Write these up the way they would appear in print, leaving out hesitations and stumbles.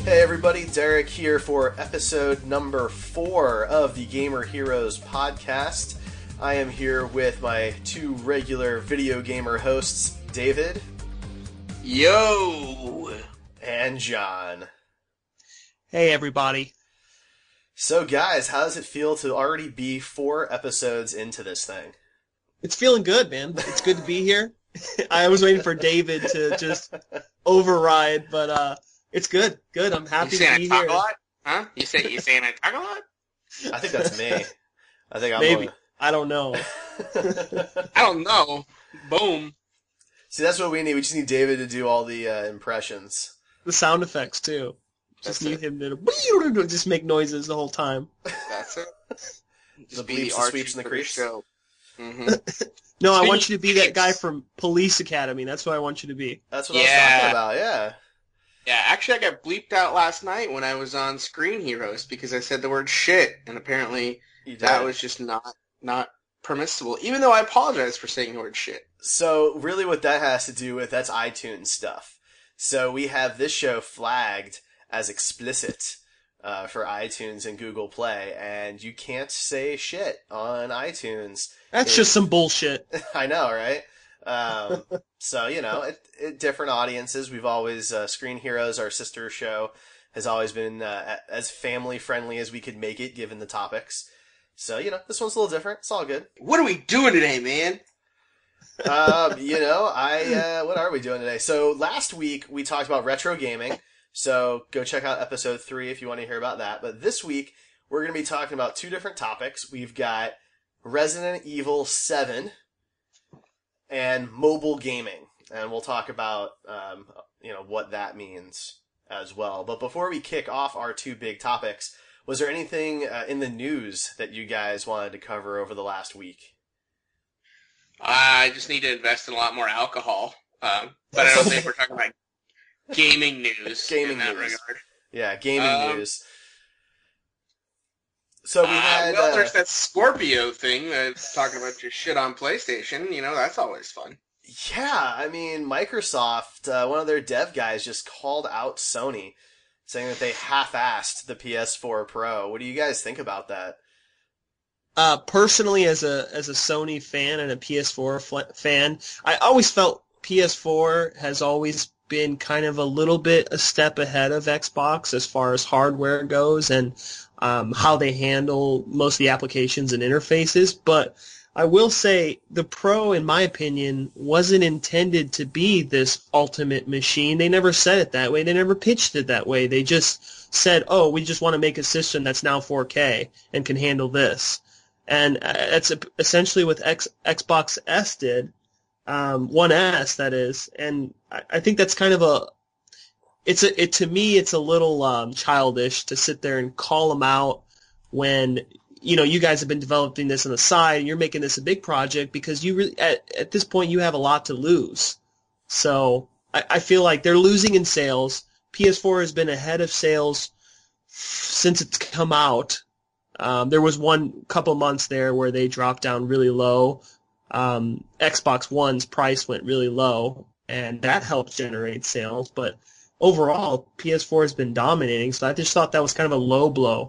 Hey everybody, Derek here for episode number 4 of the Gamer Heroes podcast. I am here with my two regular video gamer hosts, David. Yo! And John. Hey everybody. So guys, how does it feel to already be 4 episodes into this thing? It's feeling good, man. It's good to be here. I was waiting for David to just override, but it's good. Good. I'm happy to be here. You saying I talk a lot? Huh? You saying I talk a lot? I think that's me. I think I'm maybe. I don't know. I don't know. Boom. See, that's what we need. We just need David to do all the impressions. The sound effects too. Just need him to just make noises the whole time. That's it. The bleeps, the sweeps, and the creeps. Mm-hmm. No, I want you to be that guy from Police Academy. That's what I want you to be. That's what I was talking about, yeah. Yeah, actually I got bleeped out last night when I was on Screen Heroes because I said the word shit, and apparently that was just not permissible, even though I apologize for saying the word shit. So really what that has to do with, that's iTunes stuff. So we have this show flagged as explicit for iTunes and Google Play, and you can't say shit on iTunes. That's just some bullshit. I know, right? So, you know, different audiences. We've always, Screen Heroes, our sister show, has always been as family-friendly as we could make it, given the topics. So, you know, this one's a little different. It's all good. What are we doing today, man? You know, what are we doing today? So, last week, we talked about retro gaming. So, go check out episode 3 if you want to hear about that. But this week, we're going to be talking about 2 different topics. We've got Resident Evil 7 and mobile gaming. And we'll talk about, you know, what that means as well. But before we kick off our 2 big topics, was there anything in the news that you guys wanted to cover over the last week? I just need to invest in a lot more alcohol. But I don't think we're talking about gaming news in that regard. Yeah, gaming news. So we had... there's that Scorpio thing that's talking about your shit on PlayStation. You know, that's always fun. Yeah, I mean, Microsoft, one of their dev guys just called out Sony, saying that they half-assed the PS4 Pro. What do you guys think about that? Personally, as a Sony fan and a PS4 fan, I always felt PS4 has always been kind of a little bit a step ahead of Xbox as far as hardware goes and how they handle most of the applications and interfaces. But I will say the Pro, in my opinion, wasn't intended to be this ultimate machine. They never said it that way. They never pitched it that way. They just said, oh, we just want to make a system that's now 4K and can handle this. And that's essentially what Xbox S did. One S, that is. And I think that's kind of to me, it's a little childish to sit there and call them out when, you know, you guys have been developing this on the side and you're making this a big project because you really, at this point, you have a lot to lose. So I feel like they're losing in sales. PS4 has been ahead of sales since it's come out. There was one couple months there where they dropped down really low. Xbox One's price went really low, and that helped generate sales. But overall, PS4 has been dominating, so I just thought that was kind of a low blow.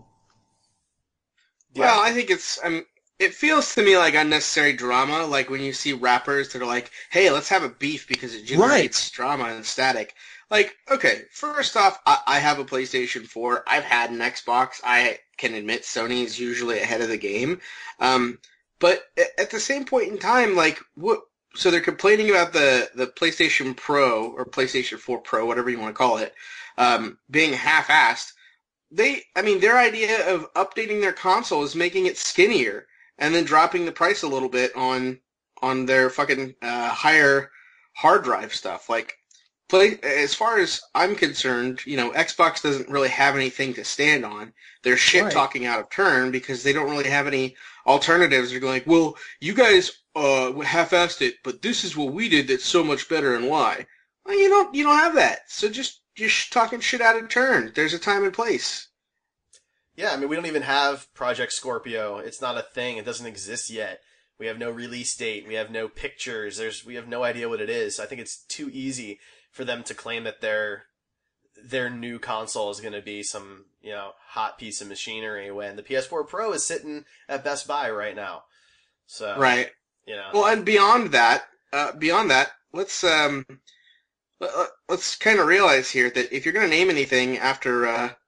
Well, I think it feels to me like unnecessary drama, like when you see rappers that are like, hey, let's have a beef because it generates drama and static. Like, okay, first off, I have a PlayStation 4. I've had an Xbox. I can admit Sony is usually ahead of the game. But at the same point in time, like, so they're complaining about the PlayStation Pro, or PlayStation 4 Pro, whatever you want to call it, being half-assed. Their idea of updating their console is making it skinnier and then dropping the price a little bit on their fucking higher hard drive stuff. Like, as far as I'm concerned, you know, Xbox doesn't really have anything to stand on. They're shit-talking out of turn because they don't really have any alternatives. They're going, well, you guys half-assed it, but this is what we did that's so much better and why. Well, you don't have that. So just talking shit out of turn. There's a time and place. Yeah, I mean, we don't even have Project Scorpio. It's not a thing. It doesn't exist yet. We have no release date. We have no pictures. We have no idea what it is. I think it's too easy for them to claim that they're their new console is going to be some, hot piece of machinery when the PS4 Pro is sitting at Best Buy right now. So, right. Well, and beyond that, let's kind of realize here that if you're going to name anything after, a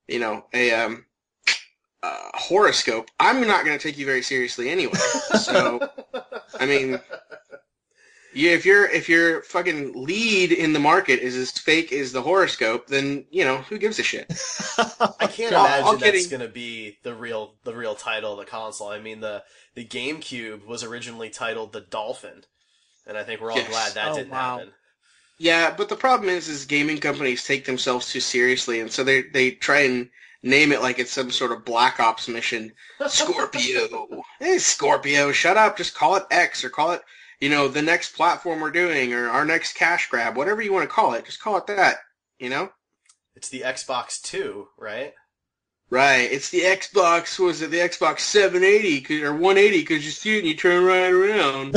horoscope, I'm not going to take you very seriously anyway. So, I mean, if your fucking lead in the market is as fake as the horoscope, then who gives a shit? I can't imagine that's going to be the real title of the console. I mean, the GameCube was originally titled the Dolphin, and I think we're all glad that didn't happen. Yeah, but the problem is gaming companies take themselves too seriously, and so they try and name it like it's some sort of Black Ops mission. Scorpio. Hey, Scorpio, shut up. Just call it X, or call it, the next platform we're doing, or our next cash grab, whatever you want to call it. Just call it that, It's the Xbox 2, right? Right. It's the Xbox, what was it, the Xbox 780, or 180, because you see it and you turn right around.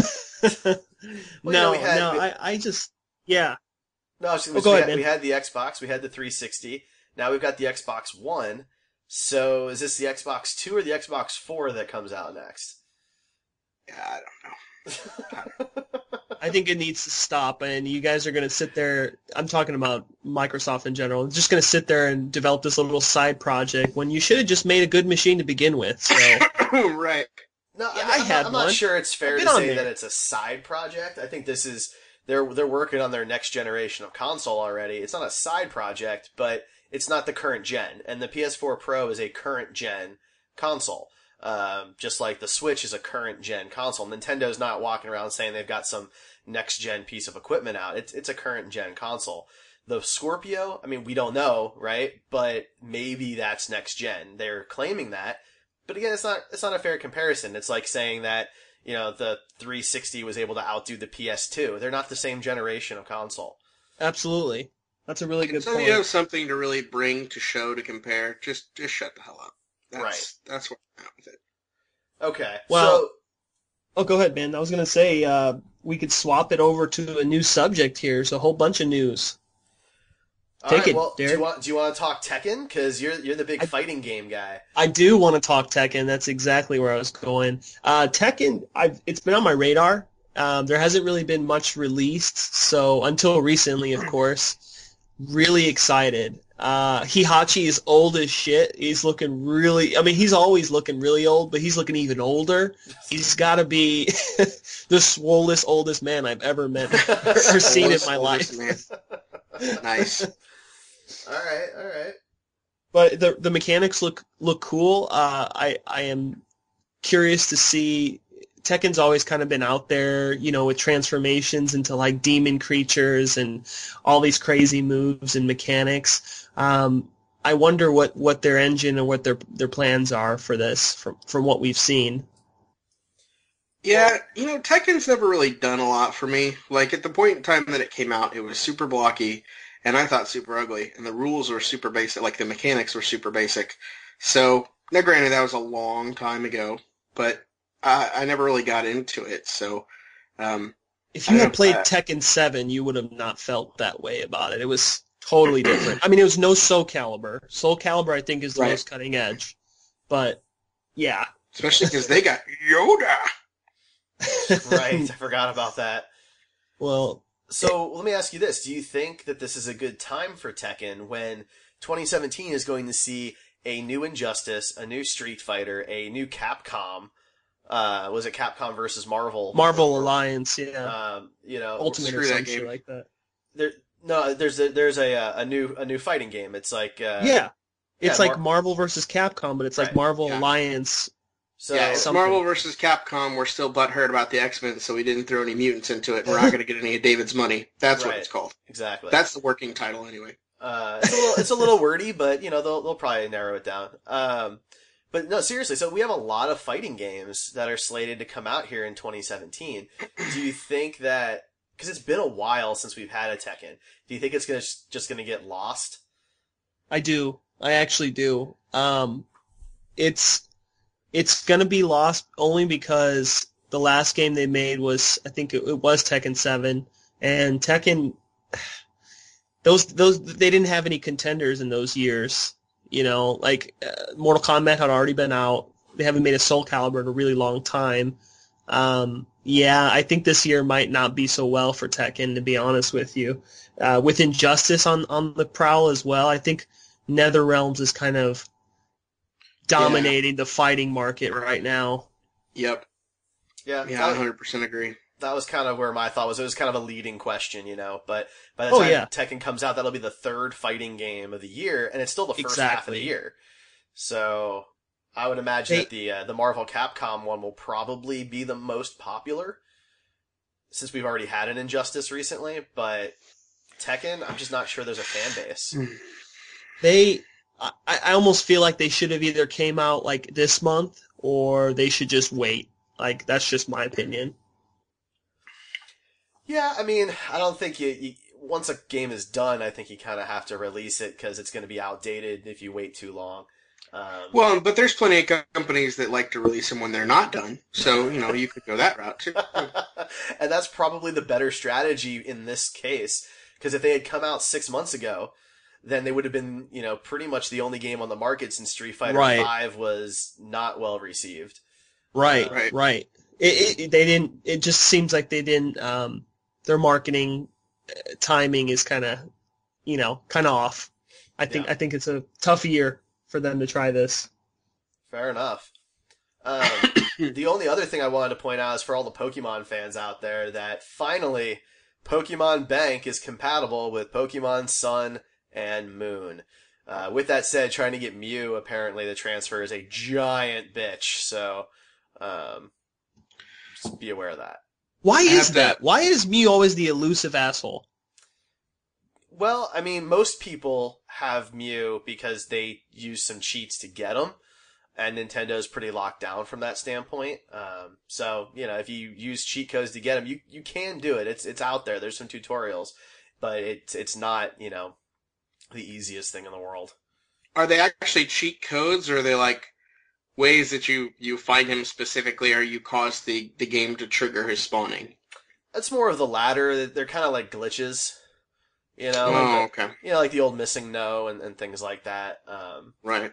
Yeah. No, go ahead, man. We had the Xbox, we had the 360, now we've got the Xbox One. So is this the Xbox 2 or the Xbox 4 that comes out next? Yeah, I don't know. I think it needs to stop, and you guys are going to sit there, I'm talking about Microsoft in general, just going to sit there and develop this little side project when you should have just made a good machine to begin with. So. Right. No, yeah, I'm not sure it's fair to say that it's a side project. I think this is, they're working on their next generation of console already. It's not a side project, but it's not the current gen. And the PS4 Pro is a current gen console. Just like the Switch is a current gen console. Nintendo's not walking around saying they've got some next gen piece of equipment out. It's a current gen console. The Scorpio, I mean, we don't know, right? But maybe that's next gen. They're claiming that. But again, it's not a fair comparison. It's like saying that, the 360 was able to outdo the PS2. They're not the same generation of console. Absolutely. That's a really good point. So you have something to really bring to show to compare. Just shut the hell up. That's what I'm at with it. Okay. Well, go ahead, man. I was going to say we could swap it over to a new subject here. There's a whole bunch of news. Take it, Derek. Do you want to talk Tekken? Because you're the big fighting game guy. I do want to talk Tekken. That's exactly where I was going. Tekken, it's been on my radar. There hasn't really been much released, so until recently, of course. Really excited. Hihachi is old as shit. He's looking really... I mean, he's always looking really old, but he's looking even older. He's got to be the swollest, oldest man I've ever met or seen in my life. Nice. All right. But the mechanics look cool. I am curious to see... Tekken's always kind of been out there, with transformations into like demon creatures and all these crazy moves and mechanics. I wonder what their engine and what their plans are for this from what we've seen. Yeah, Tekken's never really done a lot for me. Like at the point in time that it came out, it was super blocky and I thought super ugly, and the rules were super basic, like the mechanics were super basic. So, now granted that was a long time ago, but I never really got into it, so... if you had played Tekken 7, you would have not felt that way about it. It was totally different. I mean, it was no Soul Calibur. Soul Calibur, I think, is the most cutting edge. But, yeah. Especially because they got Yoda! Right, I forgot about that. Well... So, let me ask you this. Do you think that this is a good time for Tekken when 2017 is going to see a new Injustice, a new Street Fighter, a new Capcom... was it Capcom versus Marvel? Marvel Alliance, yeah. Ultimate or some shit like that. There's a new fighting game. It's like it's like Marvel versus Capcom, but it's like Marvel Alliance. So it's Marvel versus Capcom. We're still butthurt about the X-Men, so we didn't throw any mutants into it. We're not going to get any of David's money. That's what it's called. Exactly. That's the working title, anyway. It's a little wordy, but they'll probably narrow it down. But no, seriously, so we have a lot of fighting games that are slated to come out here in 2017. Do you think that, because it's been a while since we've had a Tekken, do you think it's just going to get lost? I do. I actually do. It's going to be lost only because the last game they made was, I think it was Tekken 7, and Tekken... those they didn't have any contenders in those years. Like Mortal Kombat had already been out. They haven't made a Soul Calibur in a really long time. I think this year might not be so well for Tekken, to be honest with you. With Injustice on the prowl as well, I think NetherRealms is kind of dominating the fighting market right now. Yep. Yeah, I 100% agree. That was kind of where my thought was. It was kind of a leading question, but by the time Tekken comes out, that'll be the third fighting game of the year, and it's still the first half of the year. So I would imagine that the Marvel Capcom one will probably be the most popular, since we've already had an Injustice recently, but Tekken, I'm just not sure there's a fan base. I almost feel like they should have either came out like this month, or they should just wait. Like, that's just my opinion. Yeah, I mean, I don't think you once a game is done, I think you kind of have to release it because it's going to be outdated if you wait too long. But there's plenty of companies that like to release them when they're not done. So, you could go that route too. And that's probably the better strategy in this case, because if they had come out 6 months ago, then they would have been, pretty much the only game on the market since Street Fighter V was not well received. Right. It just seems like they didn't, their marketing timing is kind of off. I think it's a tough year for them to try this. Fair enough. The only other thing I wanted to point out is for all the Pokemon fans out there that finally Pokemon Bank is compatible with Pokemon Sun and Moon. With that said, trying to get Mew, apparently the transfer is a giant bitch, so just be aware of that. Why is that? Why is Mew always the elusive asshole? Well, I mean, most people have Mew because they use some cheats to get them, and Nintendo's pretty locked down from that standpoint. So, if you use cheat codes to get them, you can do it. It's out there. There's some tutorials, but it's not, the easiest thing in the world. Are they actually cheat codes, or are they like ways that you find him specifically, or you cause the game to trigger his spawning? It's more of the latter. They're kind of like glitches. Okay. Like the old missing no and things like that. Right.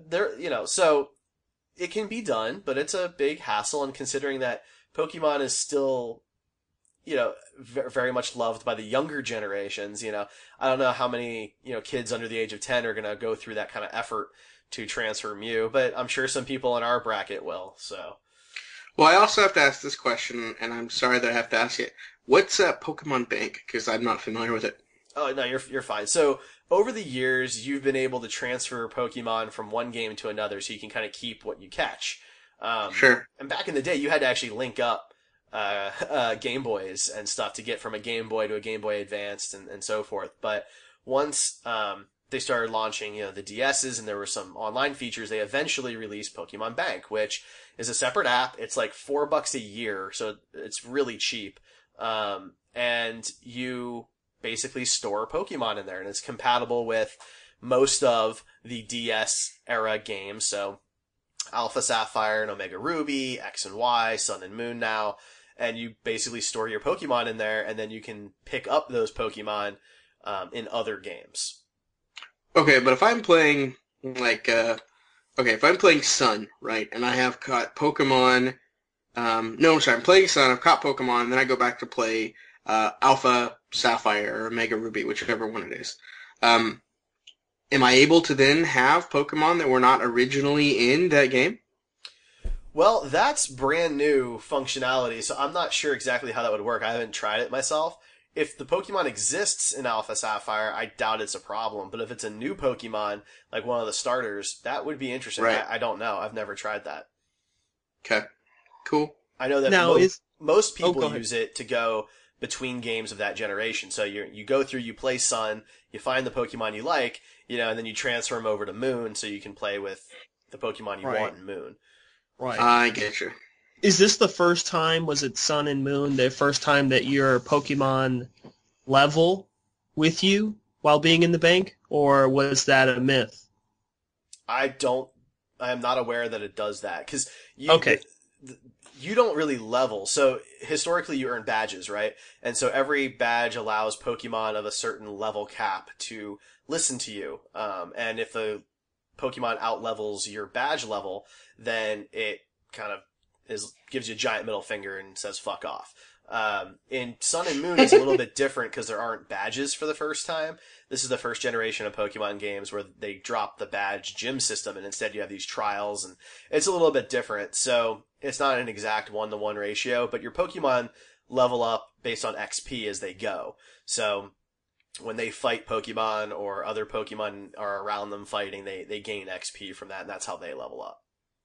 So it can be done, but it's a big hassle. And considering that Pokemon is still, very much loved by the younger generations, I don't know how many, kids under the age of 10 are going to go through that kind of effort to transfer Mew, but I'm sure some people in our bracket will, so. Well, I also have to ask this question, and I'm sorry that I have to ask it. What's Pokemon Bank? Because I'm not familiar with it. Oh, no, you're fine. So, over the years, you've been able to transfer Pokemon from one game to another, so you can kind of keep what you catch. Sure. And back in the day, you had to actually link up Game Boys and stuff to get from a Game Boy to a Game Boy Advanced and so forth. But once they started launching, the DSs, and there were some online features, they eventually released Pokemon Bank, which is a separate app. It's like $4 a year, so it's really cheap. And you basically store Pokemon in there, and it's compatible with most of the DS era games. So Alpha Sapphire and Omega Ruby, X and Y, Sun and Moon now, and you basically store your Pokemon in there, and then you can pick up those Pokemon in other games. Okay, but if I'm playing if I'm playing Sun, right, and I have caught Pokemon, I'm playing Sun, I've caught Pokemon, and then I go back to play Alpha Sapphire or Omega Ruby, whichever one it is. Am I able to then have Pokemon that were not originally in that game? Well, that's brand new functionality, so I'm not sure exactly how that would work. I haven't tried it myself. If the Pokemon exists in Alpha Sapphire, I doubt it's a problem. But if it's a new Pokemon, like one of the starters, that would be interesting. Right. I don't know. I've never tried that. Okay. Cool. I know that most people use it to go between games of that generation. So you go through, you play Sun, you find the Pokemon you like, and then you transfer them over to Moon so you can play with the Pokemon you want in Moon. Right. I get you. Is this the first time, was it Sun and Moon, the first time that your Pokemon level with you while being in the bank? Or was that a myth? I am not aware that it does that. Because you don't really level. So historically you earn badges, right? And so every badge allows Pokemon of a certain level cap to listen to you. And if a Pokemon out levels your badge level, then it kind of gives you a giant middle finger and says fuck off. In Sun and Moon is a little bit different because there aren't badges for the first time. This is the first generation of Pokemon games where they drop the badge gym system and instead you have these trials, and it's a little bit different. So it's not an exact 1-to-1 ratio, but your Pokemon level up based on XP as they go. So when they fight Pokemon or other Pokemon are around them fighting, they gain XP from that, and that's how they level up.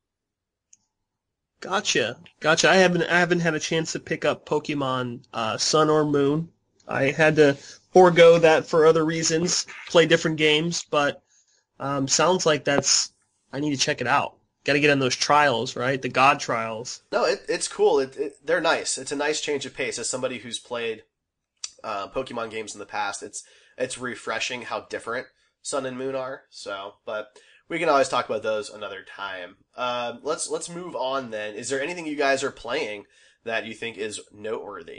Gotcha. I haven't had a chance to pick up Pokemon Sun or Moon. I had to forego that for other reasons, play different games, but sounds like I need to check it out. Got to get on those trials, right? The God trials. No, it's cool. They're nice. It's a nice change of pace. As somebody who's played Pokemon games in the past, it's refreshing how different Sun and Moon are. So, but we can always talk about those another time. Let's move on then. Is there anything you guys are playing that you think is noteworthy?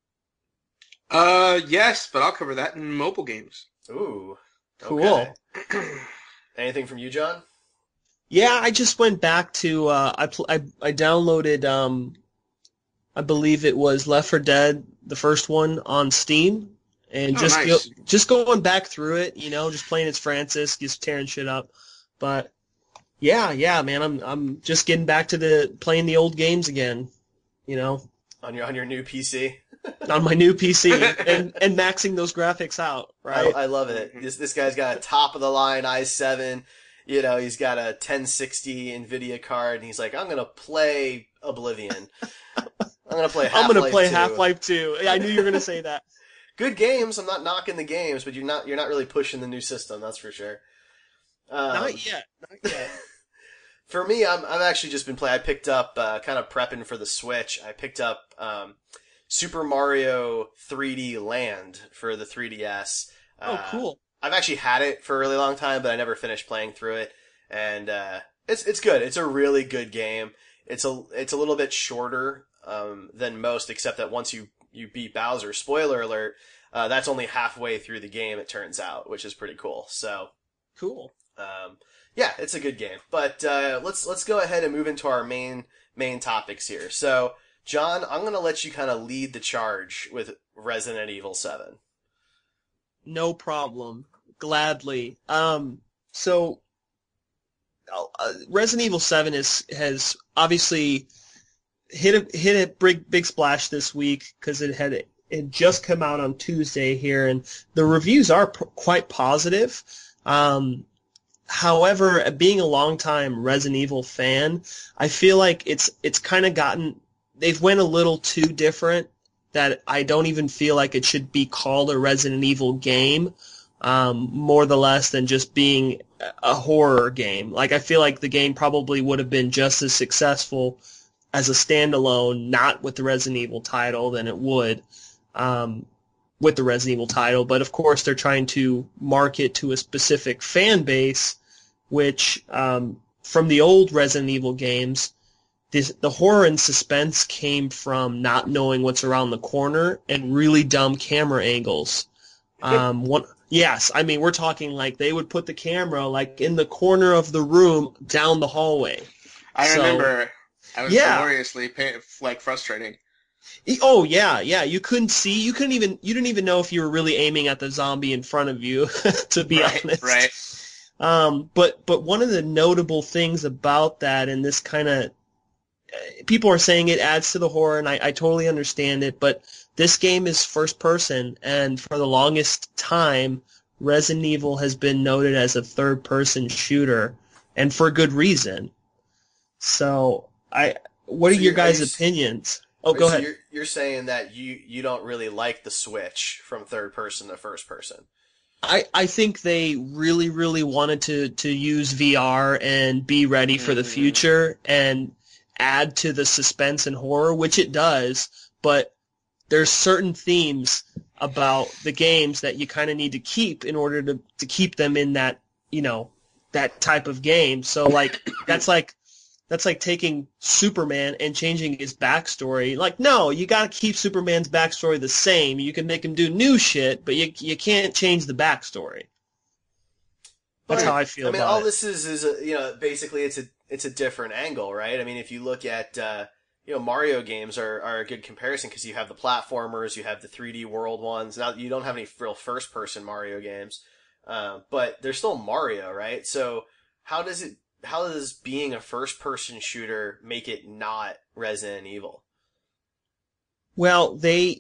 Yes, but I'll cover that in mobile games. Ooh, cool. Okay. Anything from you, John? Yeah, I just went back to I downloaded I believe it was Left 4 Dead, the first one on Steam, and just going back through it, just playing as Francis, just tearing shit up. But yeah, man, I'm just getting back to playing the old games again, On your new PC. On my new PC and maxing those graphics out, right? I love it. This guy's got a top of the line i7. He's got a 1060 NVIDIA card, and he's like, I'm gonna play Oblivion. I'm gonna play Half-Life 2. Yeah, I knew you were gonna say that. Good games. I'm not knocking the games, but you're not really pushing the new system. That's for sure. Not yet. For me, I've actually just been playing. I picked up kind of prepping for the Switch. I picked up Super Mario 3D Land for the 3DS. Oh, cool. I've actually had it for a really long time, but I never finished playing through it. And it's good. It's a really good game. It's a little bit shorter than most, except that once you beat Bowser, spoiler alert, that's only halfway through the game, it turns out, which is pretty cool. So cool. Yeah, it's a good game. But let's go ahead and move into our main topics here. So, John, I'm going to let you kind of lead the charge with Resident Evil 7. No problem. Gladly. So Resident Evil 7 has obviously hit a big splash this week because it had just come out on Tuesday here, and the reviews are quite positive. However, being a longtime Resident Evil fan, I feel like it's kind of they've went a little too different, that I don't even feel like it should be called a Resident Evil game, more or less than just being a horror game. Like, I feel like the game probably would have been just as successful as a standalone, not with the Resident Evil title, than it would with the Resident Evil title. But of course, they're trying to market to a specific fan base, which from the old Resident Evil games, the horror and suspense came from not knowing what's around the corner and really dumb camera angles. Yes, I mean, we're talking like they would put the camera like in the corner of the room down the hallway. I remember. I was gloriously frustrating. Oh yeah. You couldn't see. You didn't even know if you were really aiming at the zombie in front of you. To be honest, right. But one of the notable things about that, and this kind of, people are saying it adds to the horror, and I totally understand it, but this game is first person, and for the longest time, Resident Evil has been noted as a third person shooter, and for good reason. So, what are your guys' opinions? Oh, go ahead. You're saying that you don't really like the switch from third person to first person. I think they really, really wanted to use VR and be ready for the future and add to the suspense and horror, which it does, but there's certain themes about the games that you kind of need to keep in order to keep them in that, that type of game. So, like, that's like that's like taking Superman and changing his backstory. Like, no, you got to keep Superman's backstory the same. You can make him do new shit, but you can't change the backstory. That's how I feel about it. I mean, all this is basically it's a different angle, right? I mean, if you look at Mario games are a good comparison because you have the platformers, you have the 3D world ones. Now you don't have any real first person Mario games, but they're still Mario, right? So how does being a first person shooter make it not Resident Evil? Well,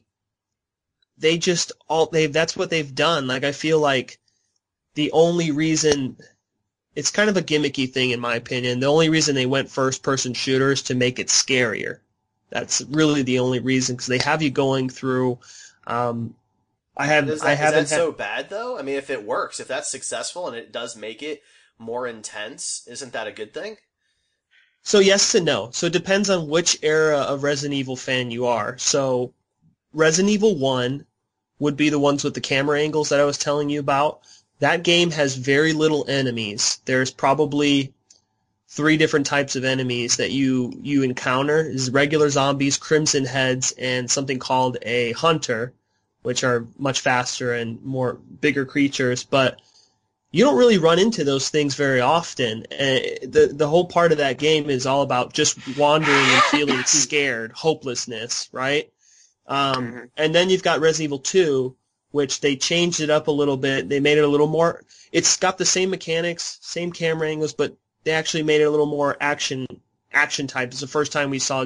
that's what they've done. Like, I feel like the only reason, it's kind of a gimmicky thing in my opinion, the only reason they went first-person shooters to make it scarier. That's really the only reason, because they have you going through. Is that so bad though? I mean, if it works, if that's successful and it does make it more intense, isn't that a good thing? So yes and no. So it depends on which era of Resident Evil fan you are. So Resident Evil 1 would be the ones with the camera angles that I was telling you about. That game has very little enemies. There's probably 3 different types of enemies that you encounter. Is regular zombies, crimson heads, and something called a hunter, which are much faster and more bigger creatures. But you don't really run into those things very often. The whole part of that game is all about just wandering and feeling scared, hopelessness, right? And then you've got Resident Evil 2, which they changed it up a little bit. They made it a little more, it's got the same mechanics, same camera angles, but they actually made it a little more action type. It's the first time we saw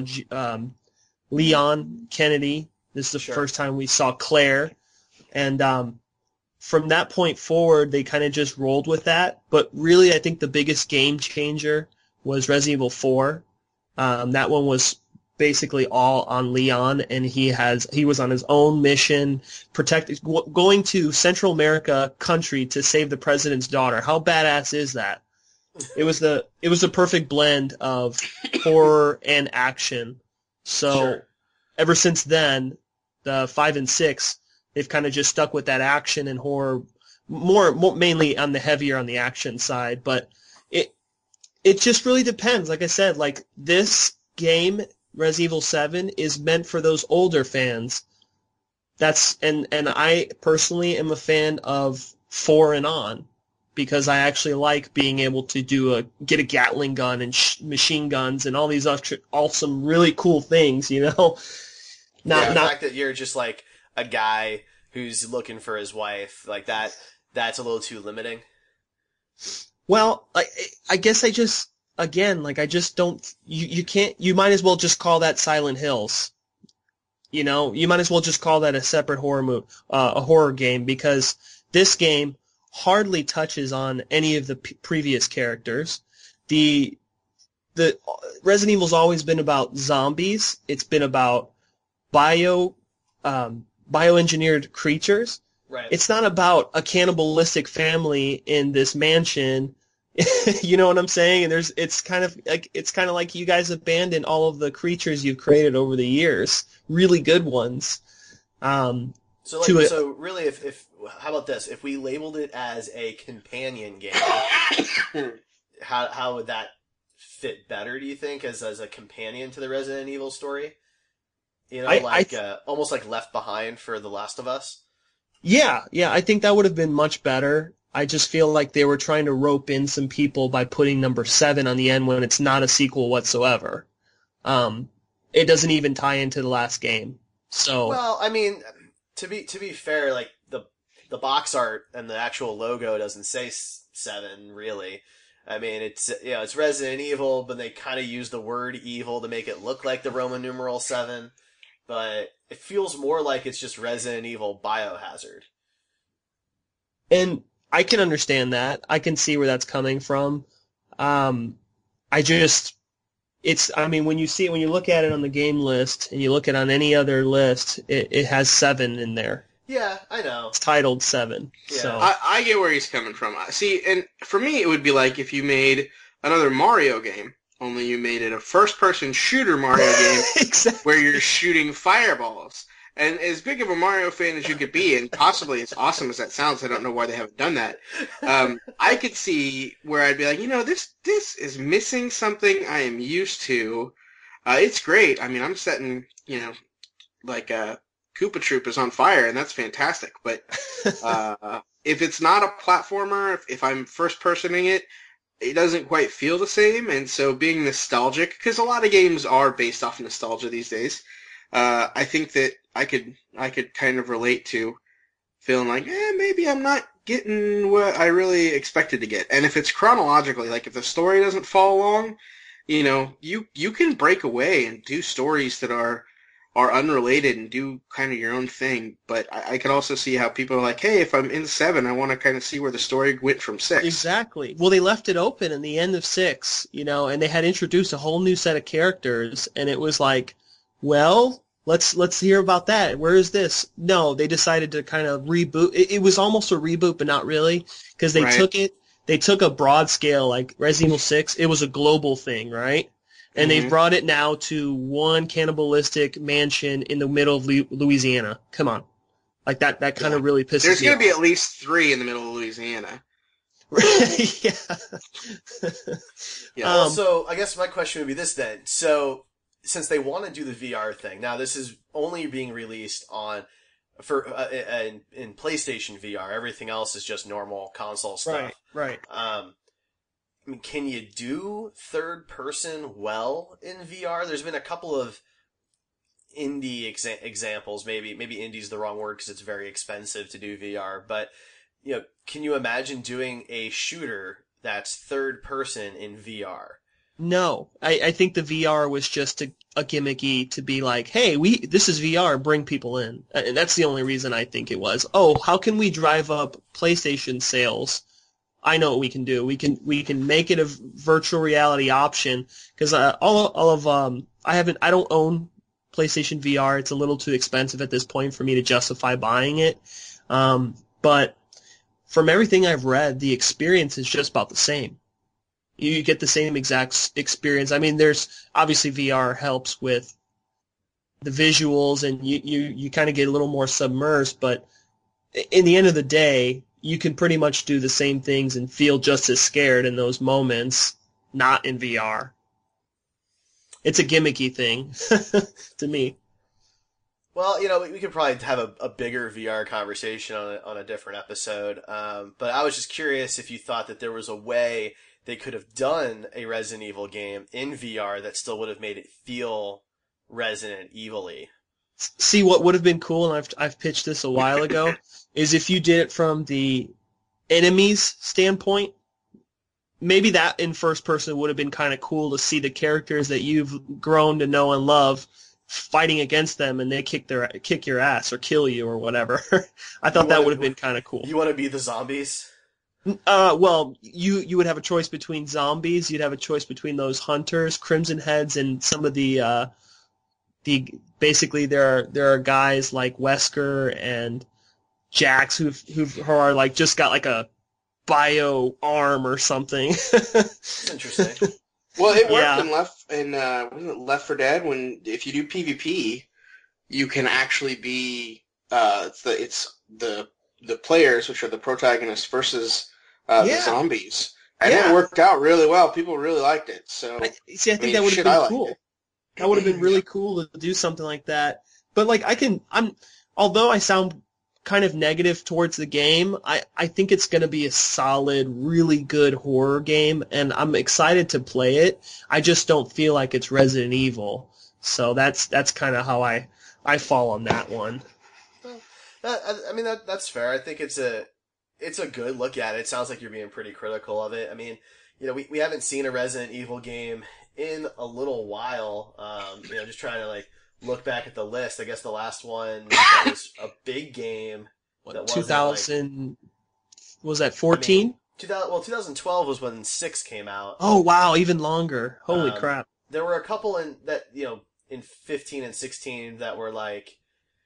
Leon Kennedy. This is the first time we saw Claire. And from that point forward, they kind of just rolled with that. But really, I think the biggest game changer was Resident Evil 4. That one was basically all on Leon, and he was on his own mission, going to Central America country to save the president's daughter. How badass is that? It was the perfect blend of horror and action. So ever since then, the 5 and 6, they've kind of just stuck with that action and horror, more mainly on the action side. But it just really depends. Like I said, like this game, Resident Evil 7, is meant for those older fans. And I personally am a fan of 4 and on, because I actually like being able to get a Gatling gun and machine guns and all these awesome, really cool things, you know? The fact that you're just like a guy who's looking for his wife, like that's a little too limiting. Well, I guess I just don't, you might as well just call that Silent Hills. You know, you might as well just call that a separate a horror game, because this game hardly touches on any of the previous characters. The Resident Evil's always been about zombies. It's been about bioengineered creatures. Right. It's not about a cannibalistic family in this mansion. You know what I'm saying? And it's kind of like you guys abandoned all of the creatures you've created over the years, really good ones. So really, if how about this? If we labeled it as a companion game, how would that fit better? Do you think as a companion to the Resident Evil story? You know, almost like Left Behind for The Last of Us. Yeah, I think that would have been much better. I just feel like they were trying to rope in some people by putting number 7 on the end when it's not a sequel whatsoever. It doesn't even tie into the last game. So, well, I mean, to be fair, like the box art and the actual logo doesn't say 7 really. I mean, it's Resident Evil, but they kind of use the word evil to make it look like the Roman numeral 7. But it feels more like it's just Resident Evil Biohazard. And I can understand that. I can see where that's coming from. When you look at it on the game list and you look at it on any other list, it has 7 in there. Yeah, I know. It's titled 7. Yeah. So I get where he's coming from. See, and for me, it would be like if you made another Mario game, only you made it a first-person shooter Mario game exactly. where you're shooting fireballs. And as big of a Mario fan as you could be, and possibly as awesome as that sounds, I don't know why they haven't done that. I could see where I'd be like, this is missing something I am used to. It's great. I mean, I'm setting, like Koopa Troop is on fire, and that's fantastic. But if it's not a platformer, if I'm first personing it, it doesn't quite feel the same. And so being nostalgic, because a lot of games are based off nostalgia these days, I think that I could kind of relate to feeling like, maybe I'm not getting what I really expected to get. And if it's chronologically, like if the story doesn't follow along, you can break away and do stories that are unrelated and do kind of your own thing. But I could also see how people are like, hey, if I'm in 7, I want to kind of see where the story went from 6. Exactly. Well, they left it open in the end of 6, and they had introduced a whole new set of characters, and it was like, well, let's hear about that. Where is this? No, they decided to kind of reboot. It was almost a reboot, but not really, because they took a broad scale, like Resident Evil 6, it was a global thing, right? And they've brought it now to one cannibalistic mansion in the middle of Louisiana. Come on. Like that kind of really pisses me off. There's going to be at least 3 in the middle of Louisiana. Yeah. So I guess my question would be this then. So since they want to do the VR thing, now this is only being released in PlayStation VR. Everything else is just normal console stuff. Right. I mean, can you do third person well in VR? There's been a couple of indie examples. Maybe indie's the wrong word because it's very expensive to do VR. But can you imagine doing a shooter that's third person in VR? No, I think the VR was just a gimmicky to be like, hey, this is VR, bring people in. And that's the only reason I think it was. Oh, how can we drive up PlayStation sales? I know what we can do. We can make it a virtual reality option because I don't own PlayStation VR. It's a little too expensive at this point for me to justify buying it. But from everything I've read, the experience is just about the same. You get the same exact experience. I mean, there's obviously VR helps with the visuals and you kind of get a little more submersed, but in the end of the day, you can pretty much do the same things and feel just as scared in those moments, not in VR. It's a gimmicky thing to me. Well, we could probably have a bigger VR conversation on a different episode. But I was just curious if you thought that there was a way they could have done a Resident Evil game in VR that still would have made it feel Resident Evil-y. See, what would have been cool, and I've pitched this a while ago, is if you did it from the enemy's standpoint. Maybe that in first person would have been kind of cool to see the characters that you've grown to know and love fighting against them, and they kick your ass or kill you or whatever. I thought that would have been kind of cool. You want to be the zombies? Well, you would have a choice between zombies. You'd have a choice between those hunters, Crimson Heads, and some of the basically there are guys like Wesker and Jax who are like just got like a bio arm or something. That's interesting. Well, it worked in wasn't it Left 4 Dead when if you do PvP, you can actually be it's the players, which are the protagonists, versus the zombies, and it worked out really well. People really liked it. So I think that would have been cool. That would have been really cool to do something like that. But like although I sound kind of negative towards the game, I think it's going to be a solid, really good horror game, and I'm excited to play it. I just don't feel like it's Resident Evil. So that's kind of how I fall on that one. I mean, that's fair. I think it's a good look at it. It sounds like you're being pretty critical of it. I mean, we haven't seen a Resident Evil game in a little while. Just trying to like look back at the list. I guess the last one that was a big game. What, 2000 was that 14? 2012 was when 6 came out. Oh wow, even longer. Holy crap! There were a couple in 15 and 16 that were like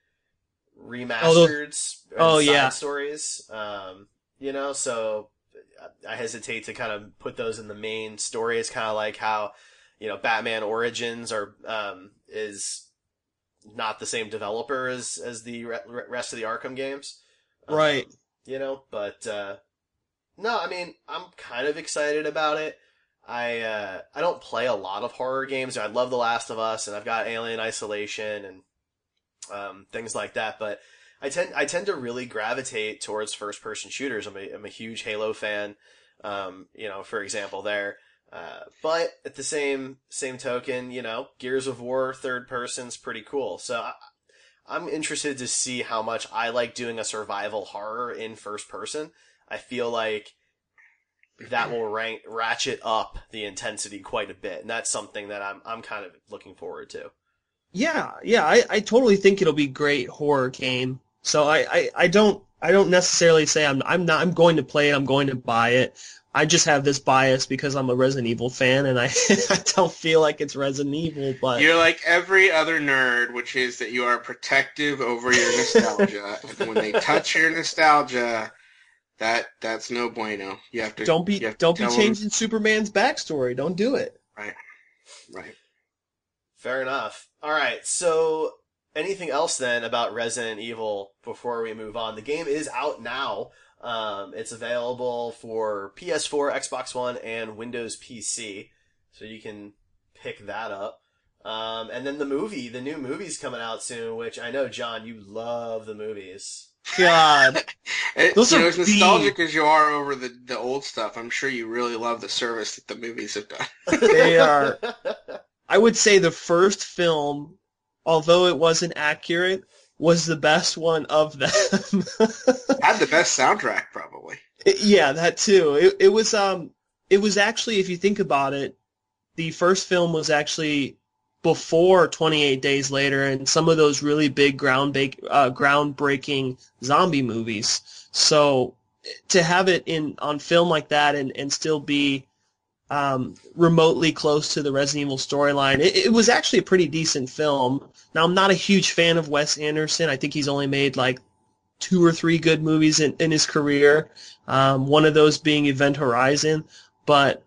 remastered side stories. So I hesitate to kind of put those in the main story. It's kind of like how Batman Origins is not the same developer as the rest of the Arkham games. Right. But no, I mean, I'm kind of excited about it. I don't play a lot of horror games. I love The Last of Us, and I've got Alien Isolation and things like that. But I tend to really gravitate towards first person shooters. I'm a huge Halo fan. For example, there. But at the same token, Gears of War third person's pretty cool. So I'm interested to see how much I like doing a survival horror in first person. I feel like that will ratchet up the intensity quite a bit, and that's something that I'm kind of looking forward to. Yeah, I totally think it'll be a great horror game. So I don't necessarily say I'm going to play it, I'm going to buy it. I just have this bias because I'm a Resident Evil fan, and I don't feel like it's Resident Evil, but... You're like every other nerd, which is that you are protective over your nostalgia, and when they touch your nostalgia, that's no bueno. You have to... Don't be changing Superman's backstory. Don't do it. Right. Fair enough. Alright, so anything else then about Resident Evil before we move on? The game is out now. It's available for PS4, Xbox One, and Windows PC, so you can pick that up. And then the new movie's coming out soon, which I know, John, you love the movies. God. Those are as nostalgic as you are over the old stuff. I'm sure you really love the service that the movies have done. They are. I would say the first film, although it wasn't accurate, was the best one of them. Had the best soundtrack, probably. Yeah, that too. It was actually, if you think about it, the first film was actually before 28 Days Later and some of those really big groundbreaking zombie movies. So to have it on film like that and still be remotely close to the Resident Evil storyline, it was actually a pretty decent film. Now, I'm not a huge fan of Wes Anderson. I think he's only made like 2 or 3 good movies in his career, one of those being Event Horizon. But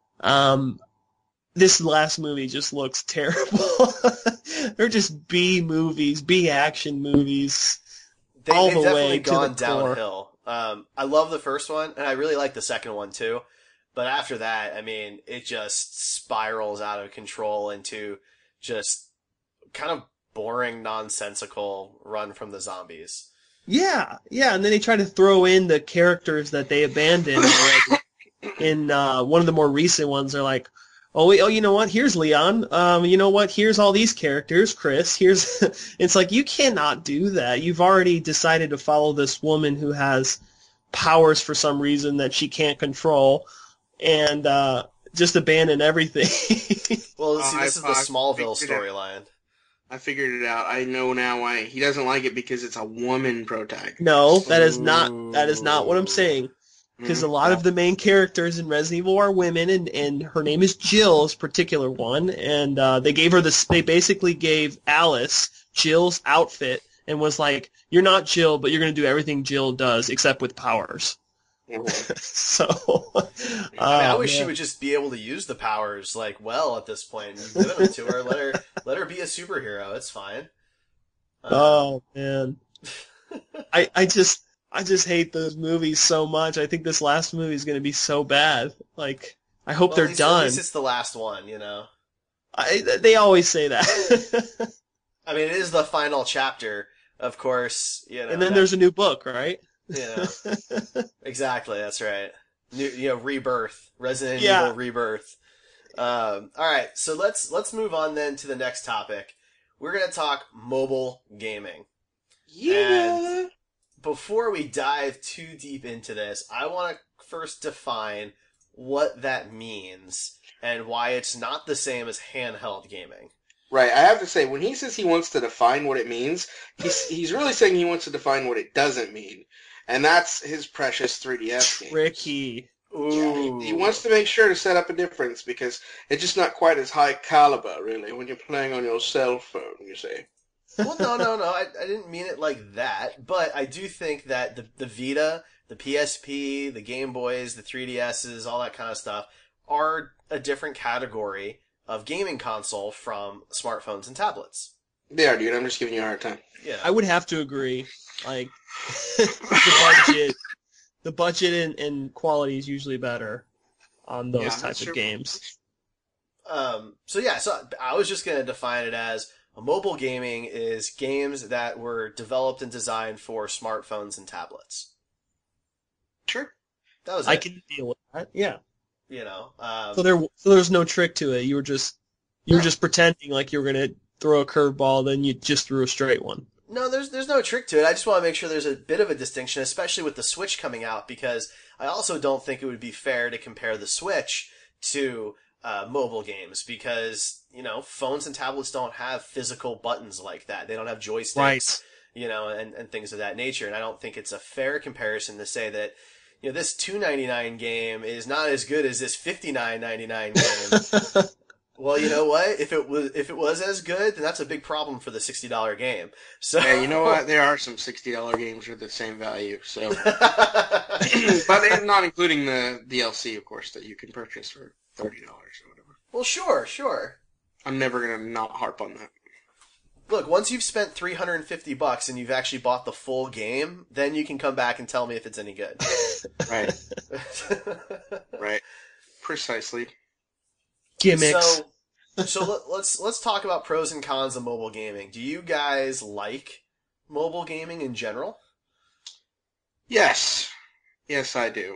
this last movie just looks terrible. They're just B movies, B action movies, all the way to the core. They've definitely gone downhill. I love the first one, and I really like the second one too. But after that, I mean, it just spirals out of control into just kind of boring, nonsensical run from the zombies. Yeah, and then they try to throw in the characters that they abandoned already. In one of the more recent ones, they're like, oh, you know what? Here's Leon. You know what? Here's all these characters. Chris. Here's. It's like, you cannot do that. You've already decided to follow this woman who has powers for some reason that she can't control, and just abandon everything. Well, see, this is the Smallville storyline. I figured it out. I know now why he doesn't like it, because it's a woman protagonist. No, that is not what I'm saying. Because a lot of the main characters in Resident Evil are women, and her name is Jill, this particular one, and they basically gave Alice Jill's outfit and was like, you're not Jill, but you're going to do everything Jill does except with powers. So, I wish she would just be able to use the powers at this point. You've given them to her. Let her be a superhero. It's fine. Oh man, I just hate those movies so much. I think this last movie is going to be so bad. Like, I hope they're done. At least it's the last one, you know. They always say that. I mean, it is the final chapter, of course. You know, and then there's a new book, right? Yeah, exactly. That's right. Rebirth, Resident Evil Rebirth. All right, so let's move on then to the next topic. We're gonna talk mobile gaming. Yeah. And before we dive too deep into this, I want to first define what that means and why it's not the same as handheld gaming. Right. I have to say, when he says he wants to define what it means, he's really saying he wants to define what it doesn't mean. And that's his precious 3DS game. Tricky. Ooh. Yeah, he wants to make sure to set up a difference, because it's just not quite as high caliber, really, when you're playing on your cell phone, you see. Well, no. I didn't mean it like that. But I do think that the Vita, the PSP, the Game Boys, the 3DSs, all that kind of stuff are a different category of gaming console from smartphones and tablets. They are, dude. I'm just giving you a hard time. Yeah. I would have to agree. Like the budget and quality is usually better on those types of games. So I was just going to define it as mobile gaming is games that were developed and designed for smartphones and tablets. Sure. That was I it. can deal with that. Yeah. You know. So there's no trick to it. You were just pretending like you were going to throw a curveball, then you just threw a straight one. No, there's no trick to it. I just want to make sure there's a bit of a distinction, especially with the Switch coming out, because I also don't think it would be fair to compare the Switch to mobile games, because, you know, phones and tablets don't have physical buttons like that. They don't have joysticks, Right. You know, and things of that nature. And I don't think it's a fair comparison to say that, you know, this $2.99 game is not as good as this $59.99 game. Well, you know what? If it was as good, then that's a big problem for the $60 game. So yeah, you know what? There are some $60 games with the same value. So, but not including the DLC, of course, that you can purchase for $30 or whatever. Well, sure. I'm never gonna not harp on that. Look, once you've spent $350 and you've actually bought the full game, then you can come back and tell me if it's any good. Right. Right. Precisely. Gimmicks. So let's talk about pros and cons of mobile gaming. Do you guys like mobile gaming in general? Yes, I do.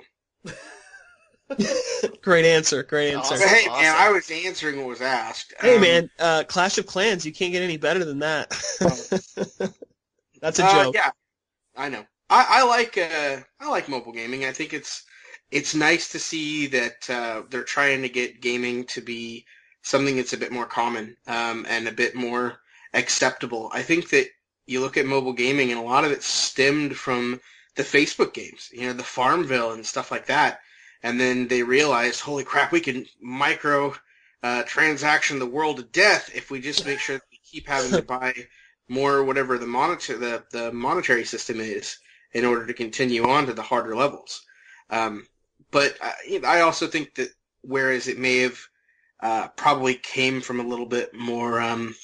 Great answer. Awesome. Hey, man, I was answering what was asked. Hey, man, Clash of Clans, you can't get any better than that. That's a joke. Yeah, I know. I like mobile gaming. I think it's nice to see that they're trying to get gaming to be something that's a bit more common and a bit more acceptable. I think that you look at mobile gaming, and a lot of it stemmed from the Facebook games, you know, the Farmville and stuff like that. And then they realized, holy crap, we can micro transaction the world to death if we just make sure that we keep having to buy more, whatever the monetary system is, in order to continue on to the harder levels. But I also think that whereas it may have probably came from a little bit more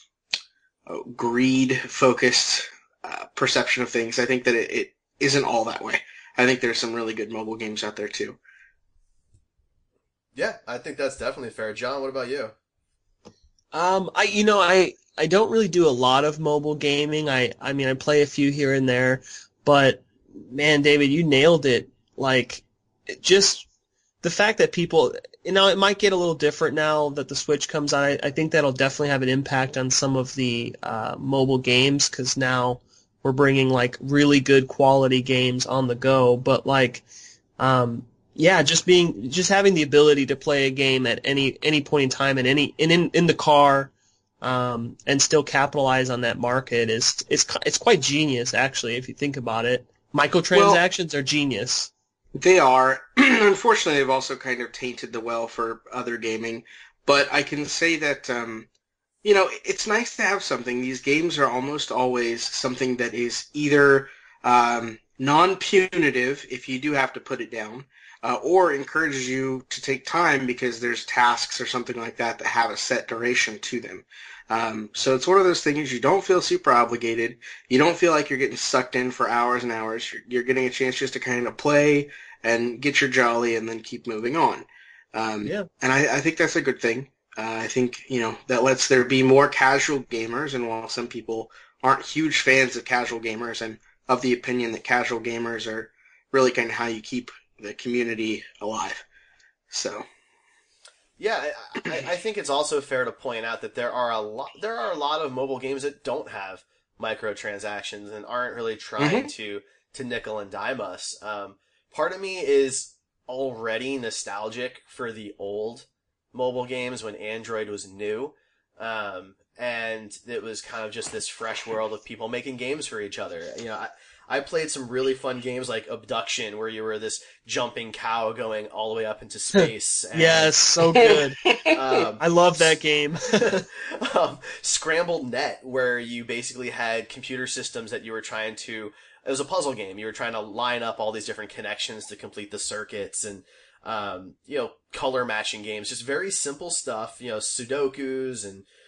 greed-focused perception of things, I think that it isn't all that way. I think there's some really good mobile games out there too. Yeah, I think that's definitely fair. John, what about you? I don't really do a lot of mobile gaming. I mean, I play a few here and there, but man, David, you nailed it. Like, just the fact that people, you know, it might get a little different now that the Switch comes out. I think that'll definitely have an impact on some of the mobile games, because now we're bringing like really good quality games on the go. But like, just having the ability to play a game at any point in time and in the car, and still capitalize on that market it's quite genius, actually, if you think about it. Microtransactions are genius. They are. Unfortunately, they've also kind of tainted the well for other gaming. But I can say that, it's nice to have something. These games are almost always something that is either non-punitive, if you do have to put it down, or encourages you to take time because there's tasks or something like that that have a set duration to them. So it's one of those things, you don't feel super obligated. You don't feel like you're getting sucked in for hours and hours. You're getting a chance just to kind of play and get your jolly and then keep moving on. And I think that's a good thing. I think, that lets there be more casual gamers. And while some people aren't huge fans of casual gamers, I'm of the opinion that casual gamers are really kind of how you keep the community alive. So... Yeah, I think it's also fair to point out that there are a lot of mobile games that don't have microtransactions and aren't really trying to nickel and dime us. Part of me is already nostalgic for the old mobile games when Android was new, and it was kind of just this fresh world of people making games for each other. I played some really fun games like Abduction, where you were this jumping cow going all the way up into space. And, yes, so good. I love that game. Scrambled Net, where you basically had computer systems that you were trying to... It was a puzzle game. You were trying to line up all these different connections to complete the circuits, and color matching games. Just very simple stuff. Sudokus and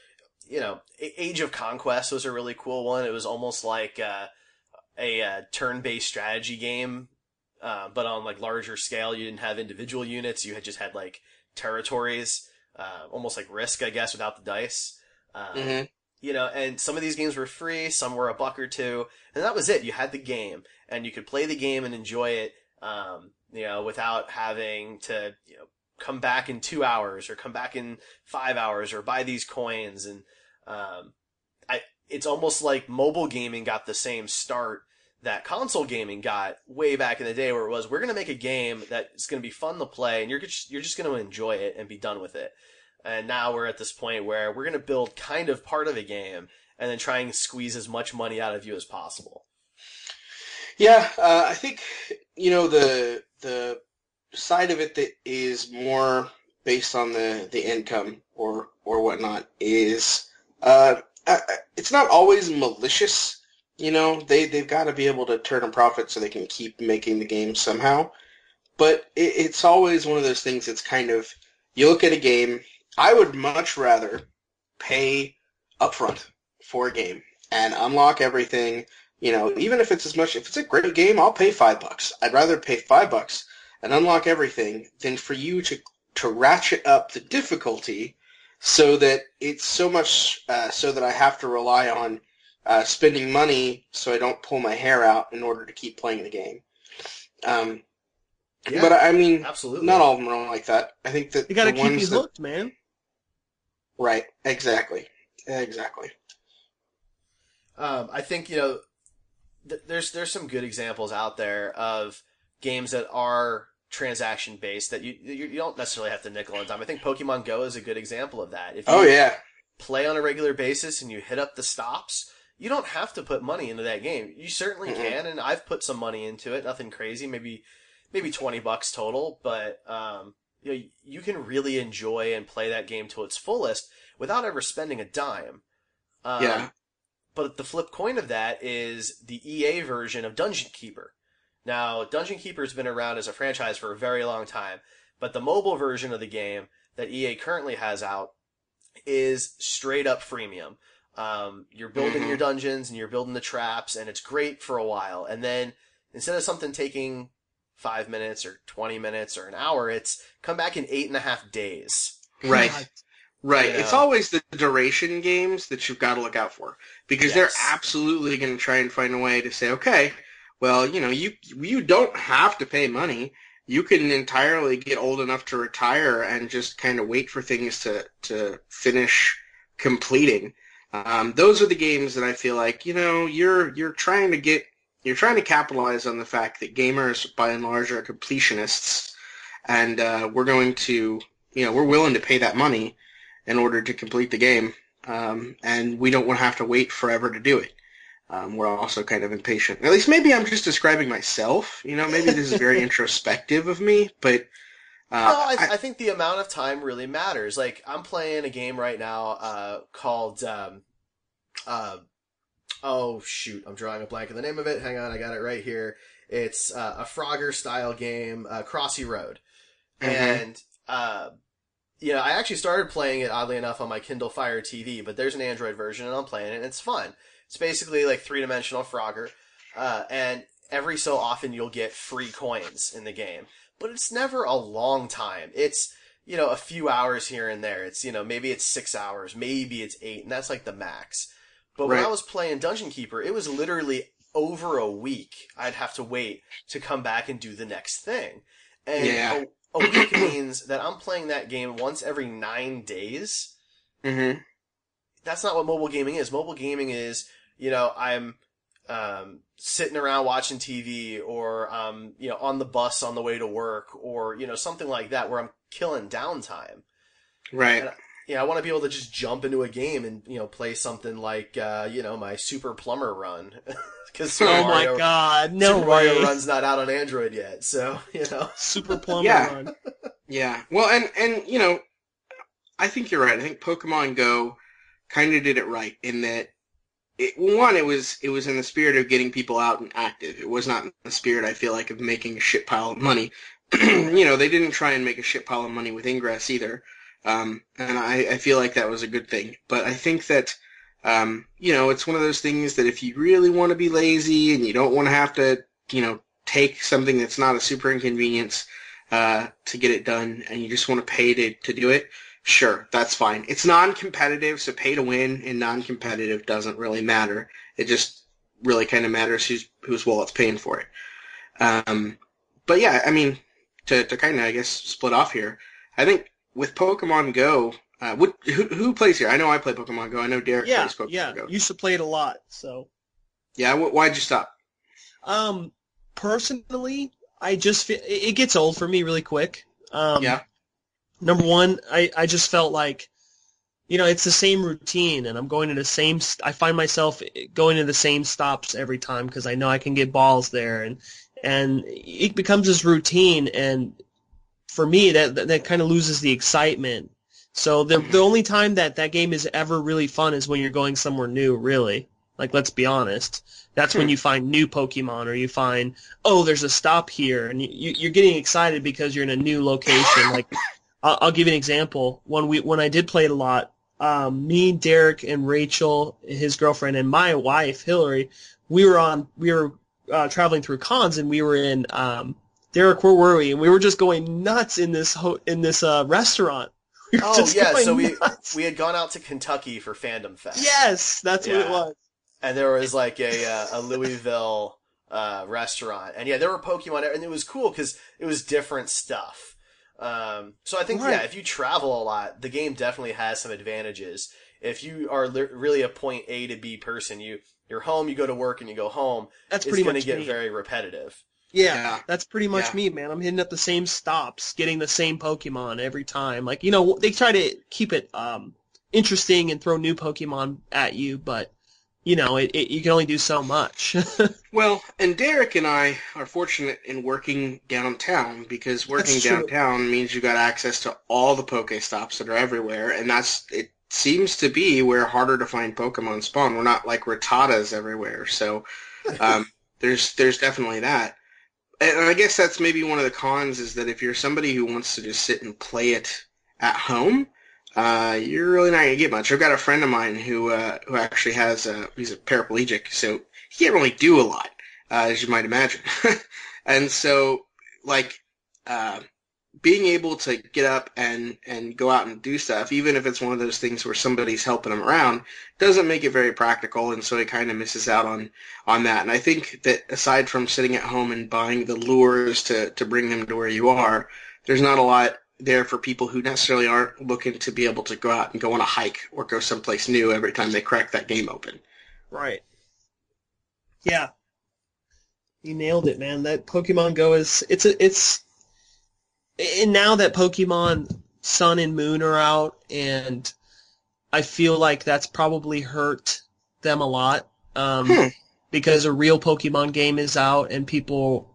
Age of Conquest was a really cool one. It was almost like a turn-based strategy game, but on like larger scale. You didn't have individual units. You had just had like territories, almost like Risk, I guess, without the dice. Mm-hmm. And some of these games were free, some were $1 or $2, and that was it. You had the game, and you could play the game and enjoy it, without having to, come back in 2 hours or come back in 5 hours or buy these coins. And it's almost like mobile gaming got the same start that console gaming got way back in the day, where it was, we're going to make a game that's going to be fun to play, and you're just going to enjoy it and be done with it. And now we're at this point where we're going to build kind of part of a game and then try and squeeze as much money out of you as possible. Yeah, I think, the side of it that is more based on the income or whatnot is, it's not always malicious. They've got to be able to turn a profit so they can keep making the game somehow. But it's always one of those things that's kind of, you look at a game, I would much rather pay upfront for a game and unlock everything. Even if it's if it's a great game, I'll pay $5. I'd rather pay $5 and unlock everything than for you to ratchet up the difficulty so that it's so much so that I have to rely on spending money so I don't pull my hair out in order to keep playing the game. But I mean, absolutely, not all of them are like that. I think that you got to keep you hooked, man. Right, exactly. I think, there's some good examples out there of games that are transaction based that you don't necessarily have to nickel and dime. I think Pokemon Go is a good example of that. If you play on a regular basis and you hit up the stops, you don't have to put money into that game. You certainly can, and I've put some money into it. Nothing crazy, maybe $20 total, but you can really enjoy and play that game to its fullest without ever spending a dime. But the flip coin of that is the EA version of Dungeon Keeper. Now, Dungeon Keeper's been around as a franchise for a very long time, but the mobile version of the game that EA currently has out is straight up freemium. You're building your dungeons and you're building the traps, and it's great for a while. And then instead of something taking 5 minutes or 20 minutes or an hour, it's come back in 8.5 days. Right. Right. It's always the duration games that you've got to look out for, because they're absolutely going to try and find a way to say, okay, well, you don't have to pay money. You can entirely get old enough to retire and just kind of wait for things to finish completing. Those are the games that I feel like, you're trying to capitalize on the fact that gamers, by and large, are completionists, and we're going to, we're willing to pay that money in order to complete the game, and we don't want to have to wait forever to do it. We're also kind of impatient. At least maybe I'm just describing myself. Maybe this is very introspective of me, but... I think the amount of time really matters. Like, I'm playing a game right now called... oh, shoot, I'm drawing a blank on the name of it. Hang on, I got it right here. It's a Frogger-style game, Crossy Road. And... I actually started playing it, oddly enough, on my Kindle Fire TV, but there's an Android version, and I'm playing it, and it's fun. It's basically like three-dimensional Frogger, and every so often you'll get free coins in the game. But it's never a long time. It's, a few hours here and there. It's, maybe it's 6 hours, maybe it's 8, and that's like the max. But when I was playing Dungeon Keeper, it was literally over a week I'd have to wait to come back and do the next thing. And a week means that I'm playing that game once every 9 days. Mm-hmm. That's not what mobile gaming is. Mobile gaming is, I'm sitting around watching TV, or on the bus on the way to work, or something like that, where I'm killing downtime. Right. And, I want to be able to just jump into a game and play something like my Super Plumber Run. Because my God, no Super way. Mario Run's not out on Android yet, so Super Plumber Run. Yeah. Well, and I think you're right. I think Pokemon Go kind of did it right in that it was in the spirit of getting people out and active. It was not in the spirit, I feel like, of making a shit pile of money. They didn't try and make a shit pile of money with Ingress either. And I feel like that was a good thing. But I think that, it's one of those things that if you really want to be lazy and you don't want to have to, take something that's not a super inconvenience to get it done, and you just want to pay to do it, sure, that's fine. It's non-competitive, so pay to win in non-competitive doesn't really matter. It just really kind of matters whose wallet's paying for it. But yeah, I mean, to kind of, I guess, split off here, I think with Pokemon Go, who plays here? I know I play Pokemon Go. I know Derek plays Pokemon Go. Used to play it a lot, so. Yeah, why'd you stop? Personally, I just feel it gets old for me really quick. Yeah. Number one, I just felt like, it's the same routine, and I'm going to the same. I find myself going to the same stops every time because I know I can get balls there, and it becomes this routine, and for me, that kind of loses the excitement. So the only time that game is ever really fun is when you're going somewhere new, really. Like, let's be honest. That's when you find new Pokemon, or you find, there's a stop here, and you're getting excited because you're in a new location. Like, I'll give you an example. When I did play it a lot, me, Derek, and Rachel, his girlfriend, and my wife, Hillary, we were traveling through cons, and we were in Derek, where were we? And we were just going nuts in this restaurant. So we had gone out to Kentucky for Fandom Fest. Yes, that's what it was. And there was like a Louisville restaurant, and there were Pokemon, and it was cool because it was different stuff. So I think if you travel a lot, the game definitely has some advantages. If you are really a point A to B person, you're home, you go to work, and you go home. That's pretty much going to get very repetitive. Yeah, that's pretty much me, man. I'm hitting up the same stops, getting the same Pokemon every time. Like, they try to keep it interesting and throw new Pokemon at you, but you can only do so much. Well, and Derek and I are fortunate in working downtown, because working downtown means you got access to all the Pokestops that are everywhere, and it seems to be where harder to find Pokemon spawn. We're not like Rattatas everywhere, so there's definitely that. And I guess that's maybe one of the cons, is that if you're somebody who wants to just sit and play it at home, you're really not going to get much. I've got a friend of mine who actually he's a paraplegic, so he can't really do a lot, as you might imagine. And so, being able to get up and go out and do stuff, even if it's one of those things where somebody's helping him around, doesn't make it very practical, and so he kind of misses out on that. And I think that aside from sitting at home and buying the lures to bring them to where you are, there's not a lot there for people who necessarily aren't looking to be able to go out and go on a hike or go someplace new every time they crack that game open. Right. Yeah. You nailed it, man. That Pokemon Go and now that Pokemon Sun and Moon are out, and I feel like that's probably hurt them a lot, because a real Pokemon game is out, and people,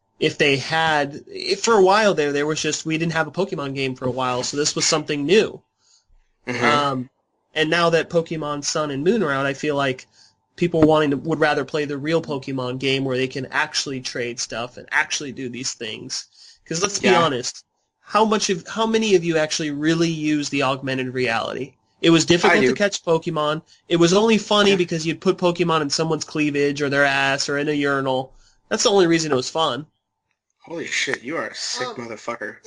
for a while there was just, we didn't have a Pokemon game for a while, so this was something new. Mm-hmm. And now that Pokemon Sun and Moon are out, I feel like people would rather play the real Pokemon game where they can actually trade stuff and actually do these things. Because let's be honest, how many of you actually really use the augmented reality? It was difficult to catch Pokemon. It was only funny because you'd put Pokemon in someone's cleavage or their ass or in a urinal. That's the only reason it was fun. Holy shit, you are a sick motherfucker.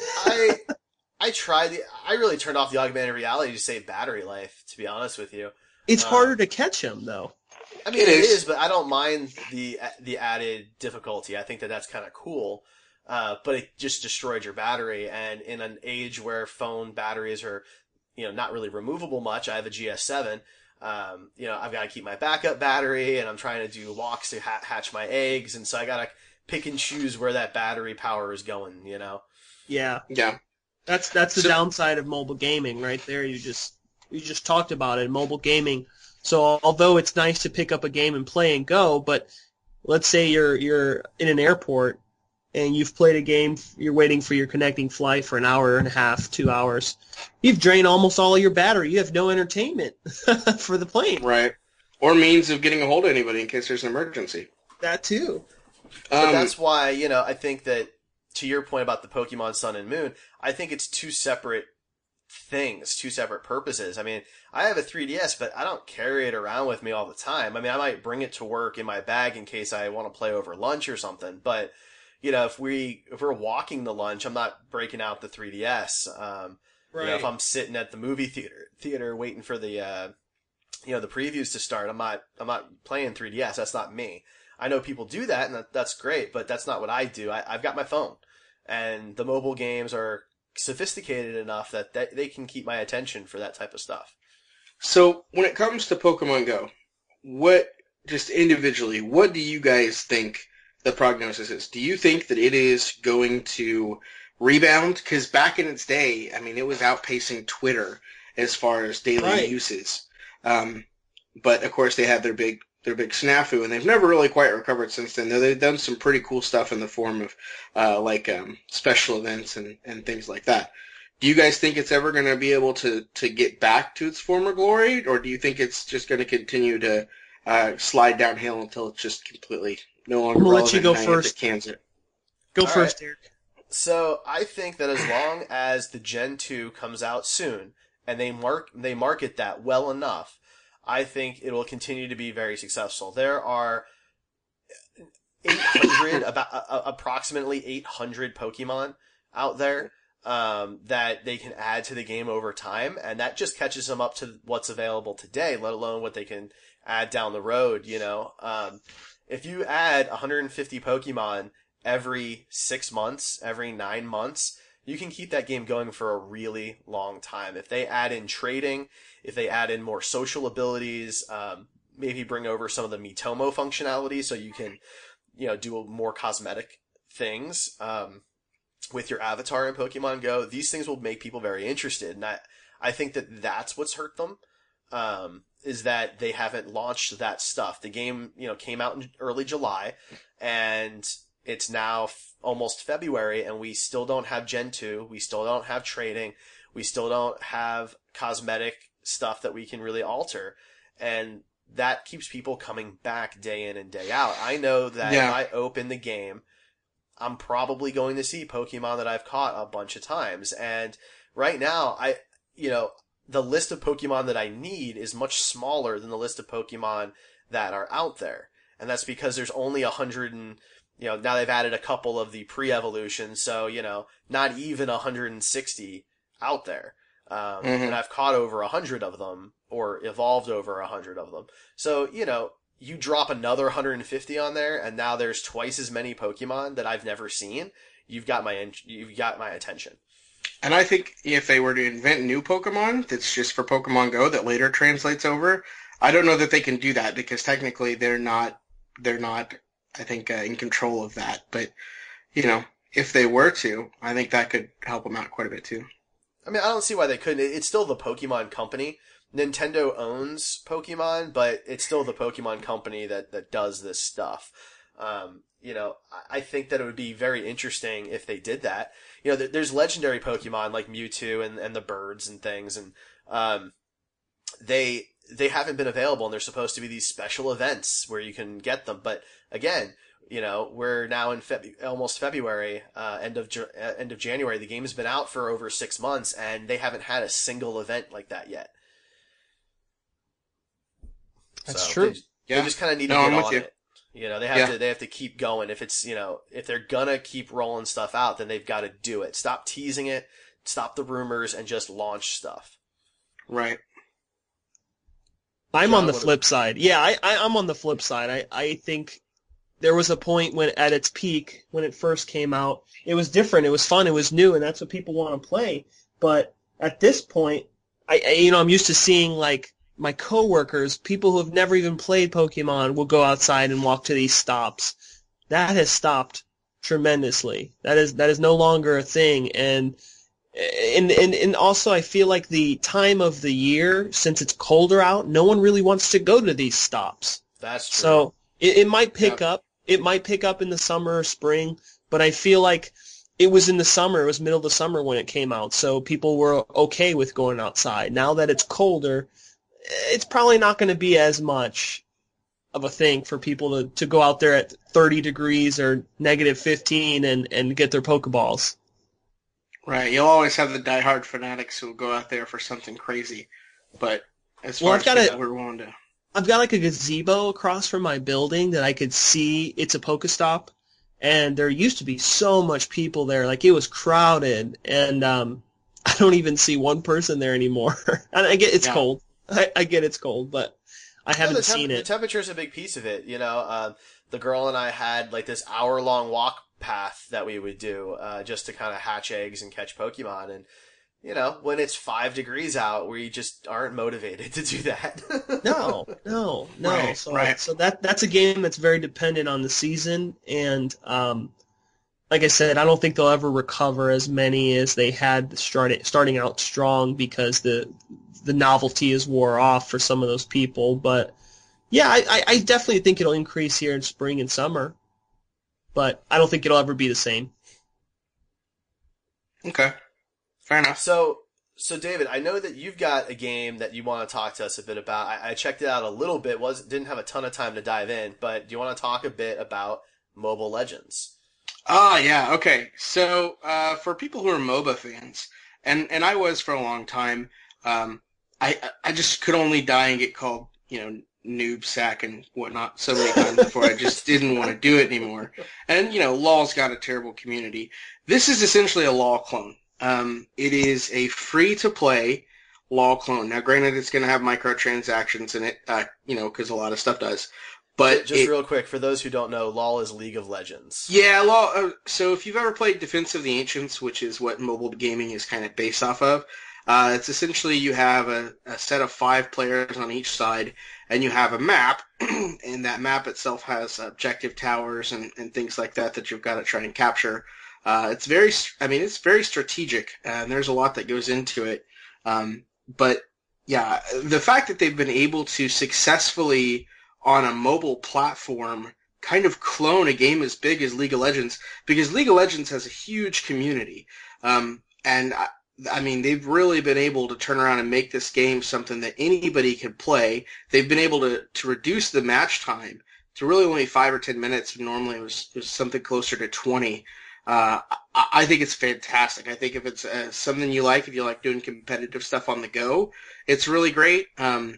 I really turned off the augmented reality to save battery life, to be honest with you. It's harder to catch them, though. I mean, it is, but I don't mind the added difficulty. I think that's kind of cool. But it just destroyed your battery, and in an age where phone batteries are, not really removable much, I have a GS7, I've got to keep my backup battery, and I'm trying to do walks to hatch my eggs, and so I got to pick and choose where that battery power is going, Yeah. Yeah. That's the downside of mobile gaming right there. You just talked about it, mobile gaming. So although it's nice to pick up a game and play and go, but let's say you're in an airport, and you've played a game, you're waiting for your connecting flight for an hour and a half, 2 hours. You've drained almost all of your battery. You have no entertainment for the plane. Right. Or means of getting a hold of anybody in case there's an emergency. That too. But that's why, I think that, to your point about the Pokemon Sun and Moon, I think it's two separate things, two separate purposes. I mean, I have a 3DS, but I don't carry it around with me all the time. I mean, I might bring it to work in my bag in case I want to play over lunch or something. But if we're walking to lunch, I'm not breaking out the 3DS. Right. If I'm sitting at the movie theater waiting for the the previews to start, I'm not playing 3DS. That's not me. I know people do that, and that's great, but that's not what I do. I've got my phone, and the mobile games are sophisticated enough that they can keep my attention for that type of stuff. So when it comes to Pokemon Go, just individually, what do you guys think the prognosis is? Do you think that it is going to rebound? Because back in its day, I mean, it was outpacing Twitter as far as daily uses. But of course, they had their big snafu, and they've never really quite recovered since then. Though they've done some pretty cool stuff in the form of special events and things like that. Do you guys think it's ever going to be able to get back to its former glory, or do you think it's just going to continue to slide downhill until it's just completely no longer relevant? Let you go first. Go first, Derek. So I think that as long as the Gen 2 comes out soon and they market that well enough, I think it will continue to be very successful. There are approximately 800 Pokemon out there that they can add to the game over time, and that just catches them up to what's available today, let alone what they can add down the road. If you add 150 Pokemon every 6 months, every 9 months, you can keep that game going for a really long time. If they add in trading, if they add in more social abilities, maybe bring over some of the Miitomo functionality so you can, do more cosmetic things with your avatar in Pokemon Go, these things will make people very interested. And I think that that's what's hurt them, is that they haven't launched that stuff. The game, came out in early July, and it's now almost February, and we still don't have Gen 2. We still don't have trading. We still don't have cosmetic stuff that we can really alter. And that keeps people coming back day in and day out. I know that if I open the game, I'm probably going to see Pokemon that I've caught a bunch of times. And right now, the list of Pokemon that I need is much smaller than the list of Pokemon that are out there. And that's because there's only 100 and, now they've added a couple of the pre-evolutions, so, not even 160 out there. And I've caught over 100 of them, or evolved over 100 of them. So, you drop another 150 on there, and now there's twice as many Pokemon that I've never seen. You've got my attention. And I think if they were to invent new Pokemon that's just for Pokemon Go that later translates over, I don't know that they can do that because technically they're not, I think, in control of that. But, if they were to, I think that could help them out quite a bit too. I mean, I don't see why they couldn't. It's still the Pokemon Company. Nintendo owns Pokemon, but it's still the Pokemon Company that does this stuff. I think that it would be very interesting if they did that. There's legendary Pokemon like Mewtwo and the birds and things, and they haven't been available, and they're supposed to be these special events where you can get them. But again, we're now in almost February, end of January. The game's been out for over 6 months, and they haven't had a single event like that yet. That's true. They just kind of need to get on it. They have to keep going. If it's, if they're gonna keep rolling stuff out, then they've got to do it. Stop teasing it, stop the rumors, and just launch stuff. Right. I'm on the flip side. Yeah, I'm on the flip side. I think there was a point when, at its peak, when it first came out, it was different, it was fun, it was new, and that's what people want to play. But at this point, I'm used to seeing, like, my coworkers, people who have never even played Pokemon, will go outside and walk to these stops. That has stopped tremendously. That is no longer a thing. And also I feel like the time of the year, since it's colder out, no one really wants to go to these stops. That's true. So it might pick up. It might pick up in the summer or spring, but I feel like it was in the summer. It was middle of the summer when it came out, so people were okay with going outside. Now that it's colder, it's probably not going to be as much of a thing for people to go out there at 30 degrees or negative 15 and get their Pokeballs. Right. You'll always have the diehard fanatics who will go out there for something crazy. But as far as people who are willing to... I've got like a gazebo across from my building that I could see. It's a Pokestop, and there used to be so much people there. Like, it was crowded, and I don't even see one person there anymore. And I get it's cold. I get it's cold, but I haven't seen it. The temperature's a big piece of it. You know, the girl and I had like this hour-long walk path that we would do just to kind of hatch eggs and catch Pokemon. And, you know, when it's 5 degrees out, we just aren't motivated to do that. No. Right, So that's a game that's very dependent on the season. And like I said, I don't think they'll ever recover as many as they had starting out strong because the novelty is wore off for some of those people. But yeah, I definitely think it'll increase here in spring and summer. But I don't think it'll ever be the same. Okay. Fair enough. So David, I know that you've got a game that you want to talk to us a bit about. I checked it out a little bit. Didn't have a ton of time to dive in, but do you want to talk a bit about Mobile Legends? Yeah. Okay. So for people who are MOBA fans, and I was for a long time, I just could only die and get called, noob sack and whatnot so many times before I just didn't want to do it anymore. And, LoL's got a terrible community. This is essentially a LoL clone. It is a free-to-play LoL clone. Now, granted, it's going to have microtransactions in it, because a lot of stuff does. But just real quick, for those who don't know, LoL is League of Legends. Yeah, LoL. So if you've ever played Defense of the Ancients, which is what mobile gaming is kind of based off of, it's essentially you have a set of 5 players on each side, and you have a map, and that map itself has objective towers and things like that you've got to try and capture. It's very strategic, and there's a lot that goes into it. But yeah, the fact that they've been able to successfully on a mobile platform kind of clone a game as big as League of Legends, because League of Legends has a huge community, and they've really been able to turn around and make this game something that anybody can play. They've been able to reduce the match time to really only 5 or 10 minutes. Normally it was something closer to 20. I think it's fantastic. I think if it's something you like, if you like doing competitive stuff on the go, it's really great. And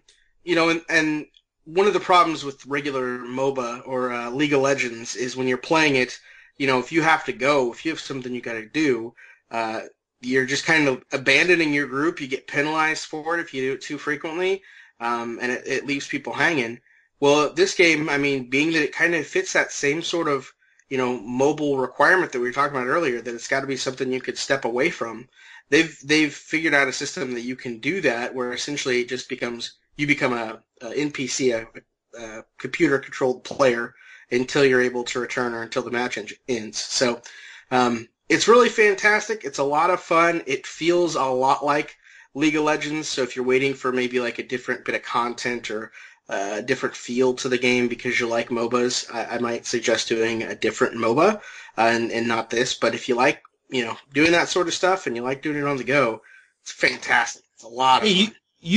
one of the problems with regular MOBA or League of Legends is when you're playing it, if you have to go, if you have something you got to do, you're just kind of abandoning your group. You get penalized for it if you do it too frequently, and it leaves people hanging. Well, this game, being that it kind of fits that same sort of, mobile requirement that we were talking about earlier, that it's got to be something you could step away from. They've figured out a system that you can do that, where essentially it just you become a NPC, a computer-controlled player, until you're able to return or until the match ends. So, it's really fantastic. It's a lot of fun. It feels a lot like League of Legends. So if you're waiting for maybe like a different bit of content or a different feel to the game because you like MOBAs, I might suggest doing a different MOBA and not this. But if you like, doing that sort of stuff and you like doing it on the go, it's fantastic. It's a lot of fun.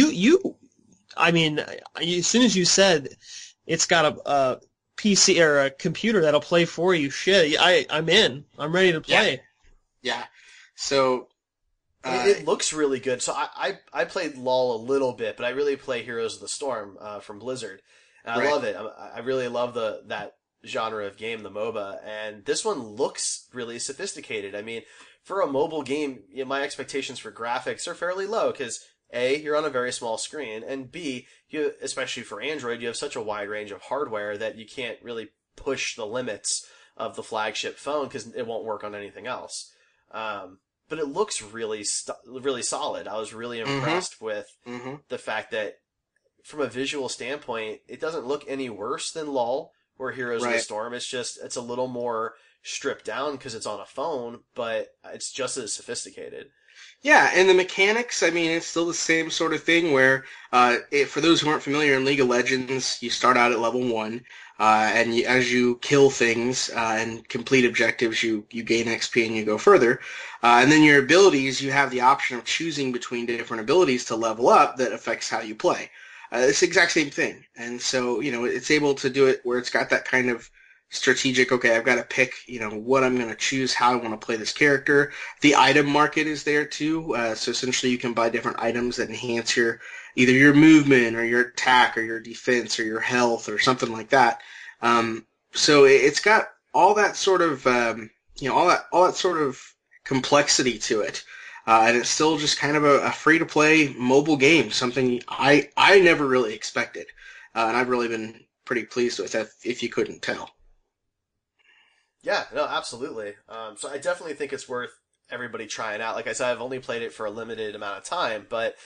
As soon as you said it's got a PC or a computer that'll play for you, shit, I'm in. I'm ready to play. Yeah. So it looks really good. So I played LoL a little bit, but I really play Heroes of the Storm from Blizzard. And I love it. I really love that genre of game, the MOBA, and this one looks really sophisticated. For a mobile game, my expectations for graphics are fairly low because A, you're on a very small screen, and B, especially for Android, you have such a wide range of hardware that you can't really push the limits of the flagship phone because it won't work on anything else. But it looks really solid. I was really impressed with the fact that from a visual standpoint, it doesn't look any worse than LoL or Heroes of the Storm. It's a little more stripped down because it's on a phone, but it's just as sophisticated. Yeah, and the mechanics, it's still the same sort of thing where, for those who aren't familiar, in League of Legends, you start out at level 1, and as you kill things and complete objectives, you gain XP and you go further. And then your abilities, you have the option of choosing between different abilities to level up that affects how you play. It's the exact same thing. And so, it's able to do it where it's got that kind of strategic. Okay, I've got to pick, what I'm going to choose, how I want to play this character. The item market is there too. So essentially you can buy different items that enhance either your movement or your attack or your defense or your health or something like that. So it's got all that sort of, all that sort of complexity to it. And it's still just kind of a free-to-play mobile game, something I never really expected. And I've really been pretty pleased with it, if you couldn't tell. Yeah, no, absolutely. So I definitely think it's worth everybody trying out. Like I said, I've only played it for a limited amount of time, but,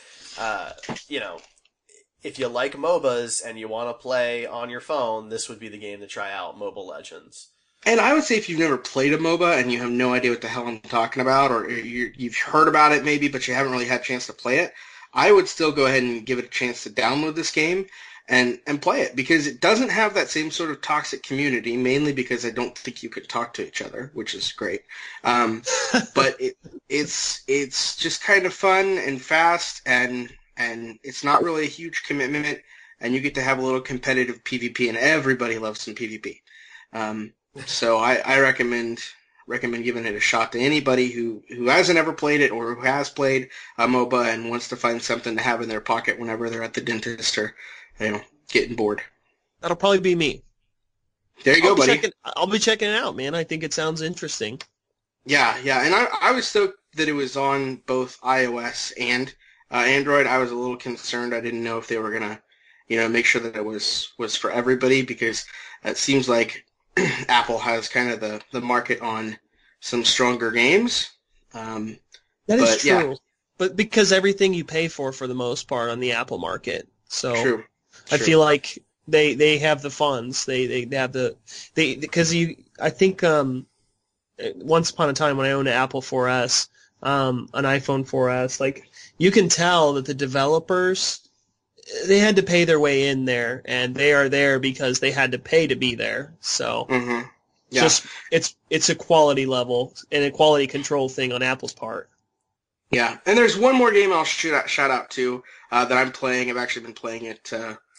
if you like MOBAs and you want to play on your phone, this would be the game to try out, Mobile Legends. And I would say if you've never played a MOBA and you have no idea what the hell I'm talking about, or you've heard about it maybe, but you haven't really had a chance to play it, I would still go ahead and give it a chance to download this game and play it, because it doesn't have that same sort of toxic community, mainly because I don't think you could talk to each other, which is great. But it's just kind of fun and fast, and it's not really a huge commitment, and you get to have a little competitive PvP, and everybody loves some PvP. So I recommend giving it a shot to anybody who hasn't ever played it or who has played a MOBA and wants to find something to have in their pocket whenever they're at the dentist or, getting bored. That'll probably be me. There you go, buddy. I'll be checking it out, man. I think it sounds interesting. Yeah, and I was stoked that it was on both iOS and Android. I was a little concerned. I didn't know if they were gonna, make sure that it was for everybody, because it seems like Apple has kind of the market on some stronger games. That is true. Yeah. But because everything you pay for the most part on the Apple market. So True. I feel like they have the funds. They have because I think once upon a time when I owned an Apple 4S, an iPhone 4S, like you can tell that the developers, they had to pay their way in there, and they are there because they had to pay to be there. So Yeah. it's a quality level and a quality control thing on Apple's part. Yeah, and there's one more game I'll shout out to that I'm playing. I've actually been playing it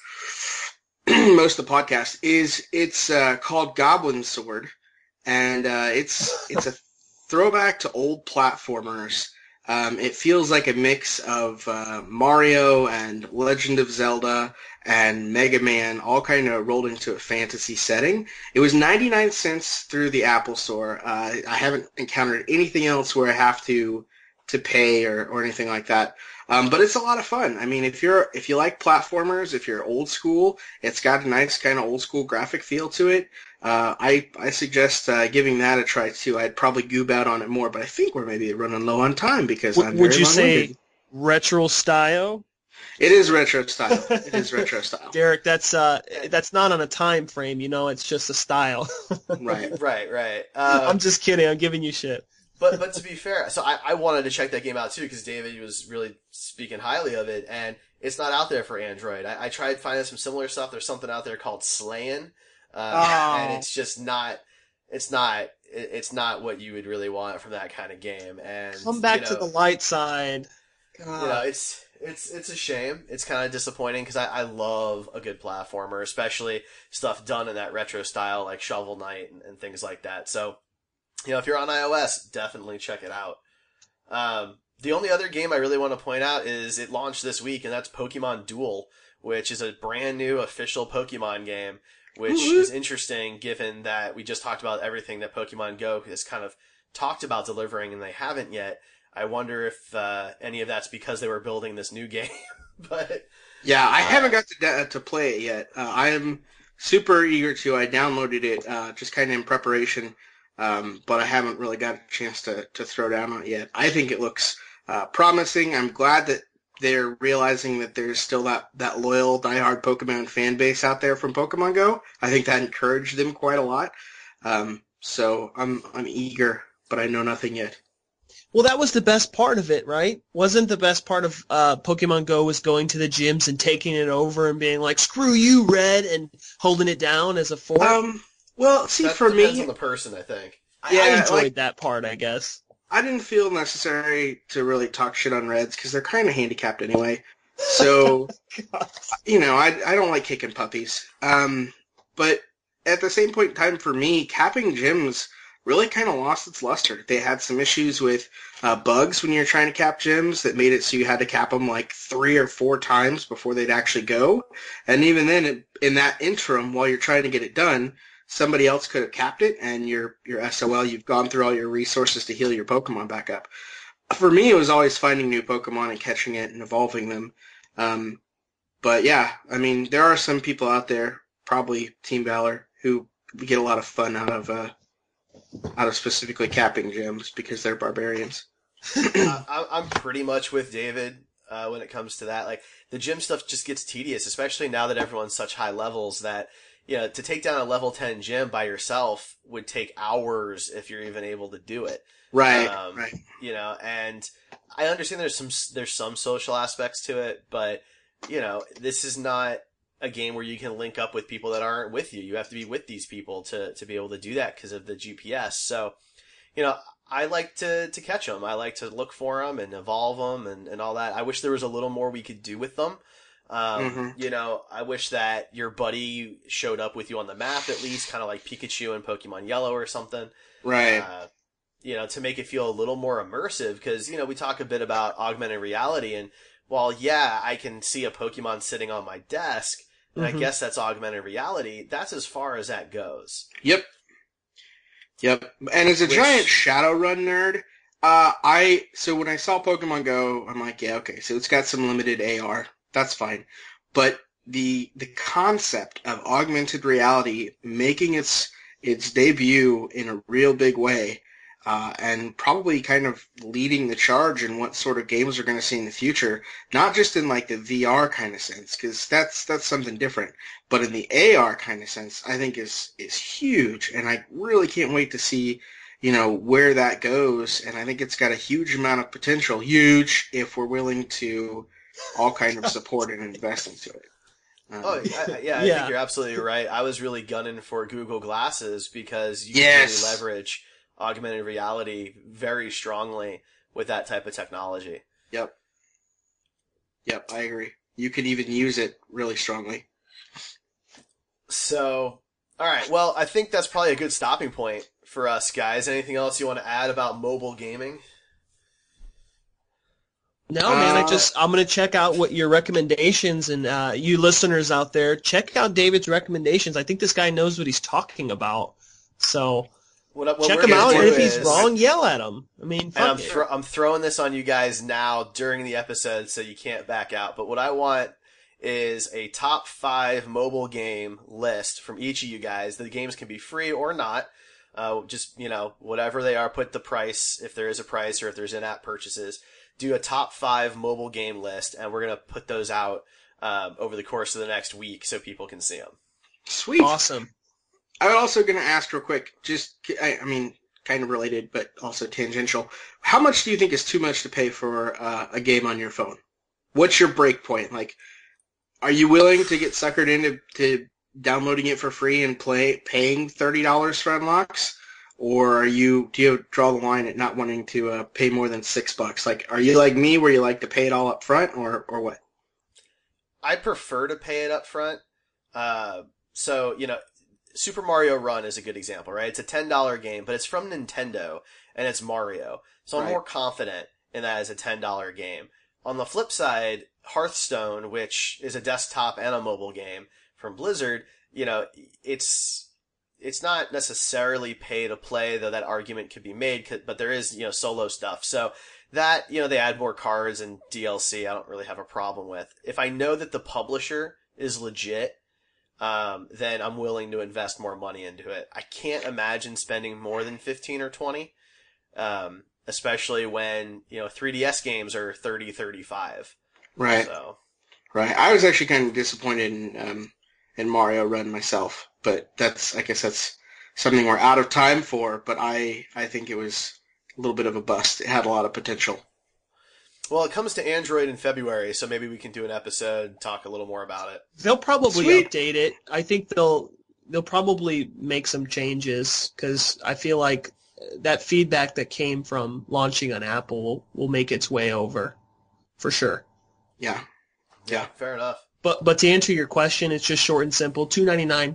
most of the podcast. It's called Goblin Sword, and it's a throwback to old platformers. It feels like a mix of Mario and Legend of Zelda and Mega Man, all kind of rolled into a fantasy setting. It was 99 cents through the Apple Store. I haven't encountered anything else where I have to pay or anything like that. But it's a lot of fun. I mean, if you like platformers, if you're old school, it's got a nice kind of old school graphic feel to it. I suggest giving that a try too. I'd probably goob out on it more, but I think we're maybe running low on time because I'm very Would you long-winded. say retro style? It is retro style. It is retro style. Derek, that's not on a time frame. It's just a style. Right. I'm just kidding. I'm giving you shit. But to be fair, so I wanted to check that game out too because David was really speaking highly of it, and it's not out there for Android. I tried finding some similar stuff. There's something out there called Slayin', and it's just not. It's not what you would really want from that kind of game. And come back to the light side. God. It's a shame. It's kind of disappointing because I love a good platformer, especially stuff done in that retro style like Shovel Knight and things like that. So. If you're on iOS, definitely check it out. The only other game I really want to point out is it launched this week, and that's Pokemon Duel, which is a brand new official Pokemon game, which is interesting given that we just talked about everything that Pokemon Go has kind of talked about delivering, and they haven't yet. I wonder if any of that's because they were building this new game. But yeah, I haven't got to play it yet. I am super eager to. I downloaded it just kind of in preparation. But I haven't really got a chance to throw down on it yet. I think it looks promising. I'm glad that they're realizing that there's still that loyal, diehard Pokemon fan base out there from Pokemon Go. I think that encouraged them quite a lot. So I'm eager, but I know nothing yet. Well, that was the best part of it, right? Wasn't the best part of Pokemon Go was going to the gyms and taking it over and being like, "Screw you, Red," and holding it down as a fort? Well, see, that for depends me, on the person, I think. I enjoyed that part, I guess. I didn't feel necessary to really talk shit on Reds because they're kind of handicapped anyway. So, I don't like kicking puppies. But at the same point in time for me, capping gyms really kind of lost its luster. They had some issues with bugs when you're trying to cap gyms that made it so you had to cap them like 3 or 4 times before they'd actually go. And even then, in that interim, while you're trying to get it done, somebody else could have capped it, and you're SOL. You've gone through all your resources to heal your Pokemon back up. For me, it was always finding new Pokemon and catching it and evolving them. But yeah, I mean, there are some people out there, probably Team Valor, who get a lot of fun out of specifically capping gyms because they're barbarians. I'm pretty much with David when it comes to that. Like, the gym stuff just gets tedious, especially now that everyone's such high levels that, you know, to take down a level 10 gym by yourself would take hours if you're even able to do it. Right, right. You know, and I understand there's some social aspects to it, but, you know, this is not a game where you can link up with people that aren't with you. You have to be with these people to be able to do that because of the GPS. So, you know, I like to catch them. I like to look for them and evolve them and all that. I wish there was a little more we could do with them. You know, I wish that your buddy showed up with you on the map at least, kind of like Pikachu and Pokemon Yellow or something. Right. You know, to make it feel a little more immersive because, you know, we talk a bit about augmented reality and while, yeah, I can see a Pokemon sitting on my desk and I guess that's augmented reality, that's as far as that goes. Yep. And as a giant Shadowrun nerd, so when I saw Pokemon Go, I'm like, yeah, okay, so it's got some limited AR. That's fine. But the concept of augmented reality making its debut in a real big way, and probably kind of leading the charge in what sort of games we're going to see in the future, not just in like the VR kind of sense, because that's something different, but in the AR kind of sense, I think is huge, and I really can't wait to see, you know, where that goes, and I think it's got a huge amount of potential, huge, if we're willing to all kind of support and invest into it. I think you're absolutely right. I was really gunning for Google Glasses because you can really leverage augmented reality very strongly with that type of technology. Yep, I agree. You could even use it really strongly. So, all right. Well, I think that's probably a good stopping point for us, guys. Anything else you want to add about mobile gaming? No, man, I'm going to check out what your recommendations and you listeners out there, check out David's recommendations. I think this guy knows what he's talking about. So check him out, and if he's wrong, yell at him. I mean, I'm throwing this on you guys now during the episode so you can't back out. But what I want is a top 5 mobile game list from each of you guys. The games can be free or not. Just, you know, whatever they are, put the price, if there is a price or if there's in-app purchases. Do a top 5 mobile game list, and we're going to put those out over the course of the next week so people can see them. Sweet. Awesome. I was also going to ask real quick, I mean, kind of related, but also tangential. How much do you think is too much to pay for a game on your phone? What's your break point? Like, are you willing to get suckered into downloading it for free and paying $30 for unlocks? Or do you draw the line at not wanting to pay more than $6? Like, are you like me where you like to pay it all up front or what? I prefer to pay it up front. So, you know, Super Mario Run is a good example, right? It's a $10 game, but it's from Nintendo and it's Mario. So I'm more confident in that as a $10 game. On the flip side, Hearthstone, which is a desktop and a mobile game from Blizzard, you know, it's not necessarily pay to play, though that argument could be made, but there is, you know, solo stuff. So that, you know, they add more cards and DLC, I don't really have a problem with. If I know that the publisher is legit, then I'm willing to invest more money into it. I can't imagine spending more than 15 or 20, especially when, you know, 3DS games are 30, 35. Right. So. Right. I was actually kind of disappointed in Mario Run myself, but I guess that's something we're out of time for, but I think it was a little bit of a bust. It had a lot of potential. Well, it comes to Android in February, so maybe we can do an episode, talk a little more about it. They'll probably update it. I think they'll probably make some changes because I feel like that feedback that came from launching on Apple will make its way over, for sure. Yeah. Yeah, fair enough. But to answer your question, it's just short and simple. $2.99.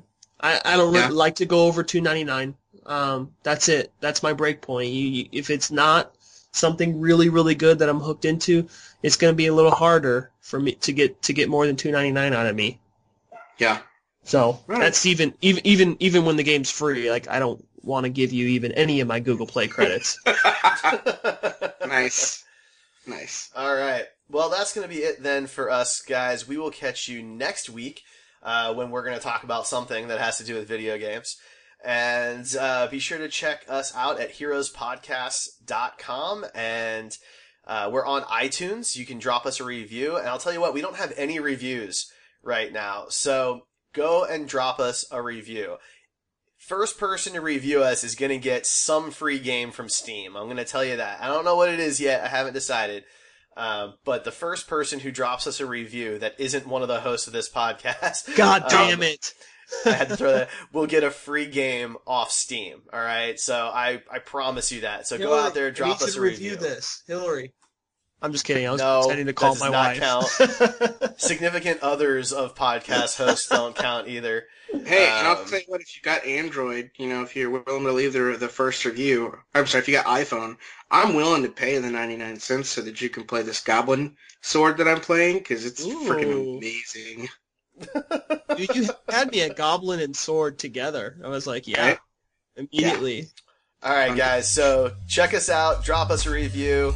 I don't really like to go over $2.99. That's it. That's my break point. If it's not something really, really good that I'm hooked into, it's going to be a little harder for me to get more than $2.99 out of me. Yeah. So that's even when the game's free. Like, I don't want to give you even any of my Google Play credits. Nice. All right. Well, that's going to be it then for us, guys. We will catch you next week when we're going to talk about something that has to do with video games. And be sure to check us out at heroespodcast.com. And we're on iTunes. You can drop us a review. And I'll tell you what, we don't have any reviews right now. So go and drop us a review. First person to review us is going to get some free game from Steam. I'm going to tell you that. I don't know what it is yet. I haven't decided. But the first person who drops us a review that isn't one of the hosts of this podcast. God damn it. I had to throw that. We'll get a free game off Steam. All right. So I promise you that. So Hillary, go out there, drop us a review. Review this, Hillary. I'm just kidding. I was intending to call my wife. Count. Significant others of podcast hosts don't count either. Hey, and I'll tell you what, if you got Android, if you're willing to leave the first review, I'm sorry, if you got iPhone, I'm willing to pay the 99 cents so that you can play this Goblin sword that I'm playing, because it's freaking amazing. You had me at Goblin and Sword together. I was like, yeah, immediately. Yeah. All right, guys. So check us out. Drop us a review.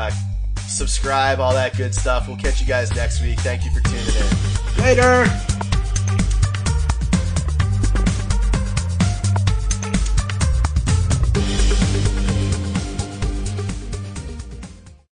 Subscribe, all that good stuff. We'll catch you guys next week. Thank you for tuning in. Later.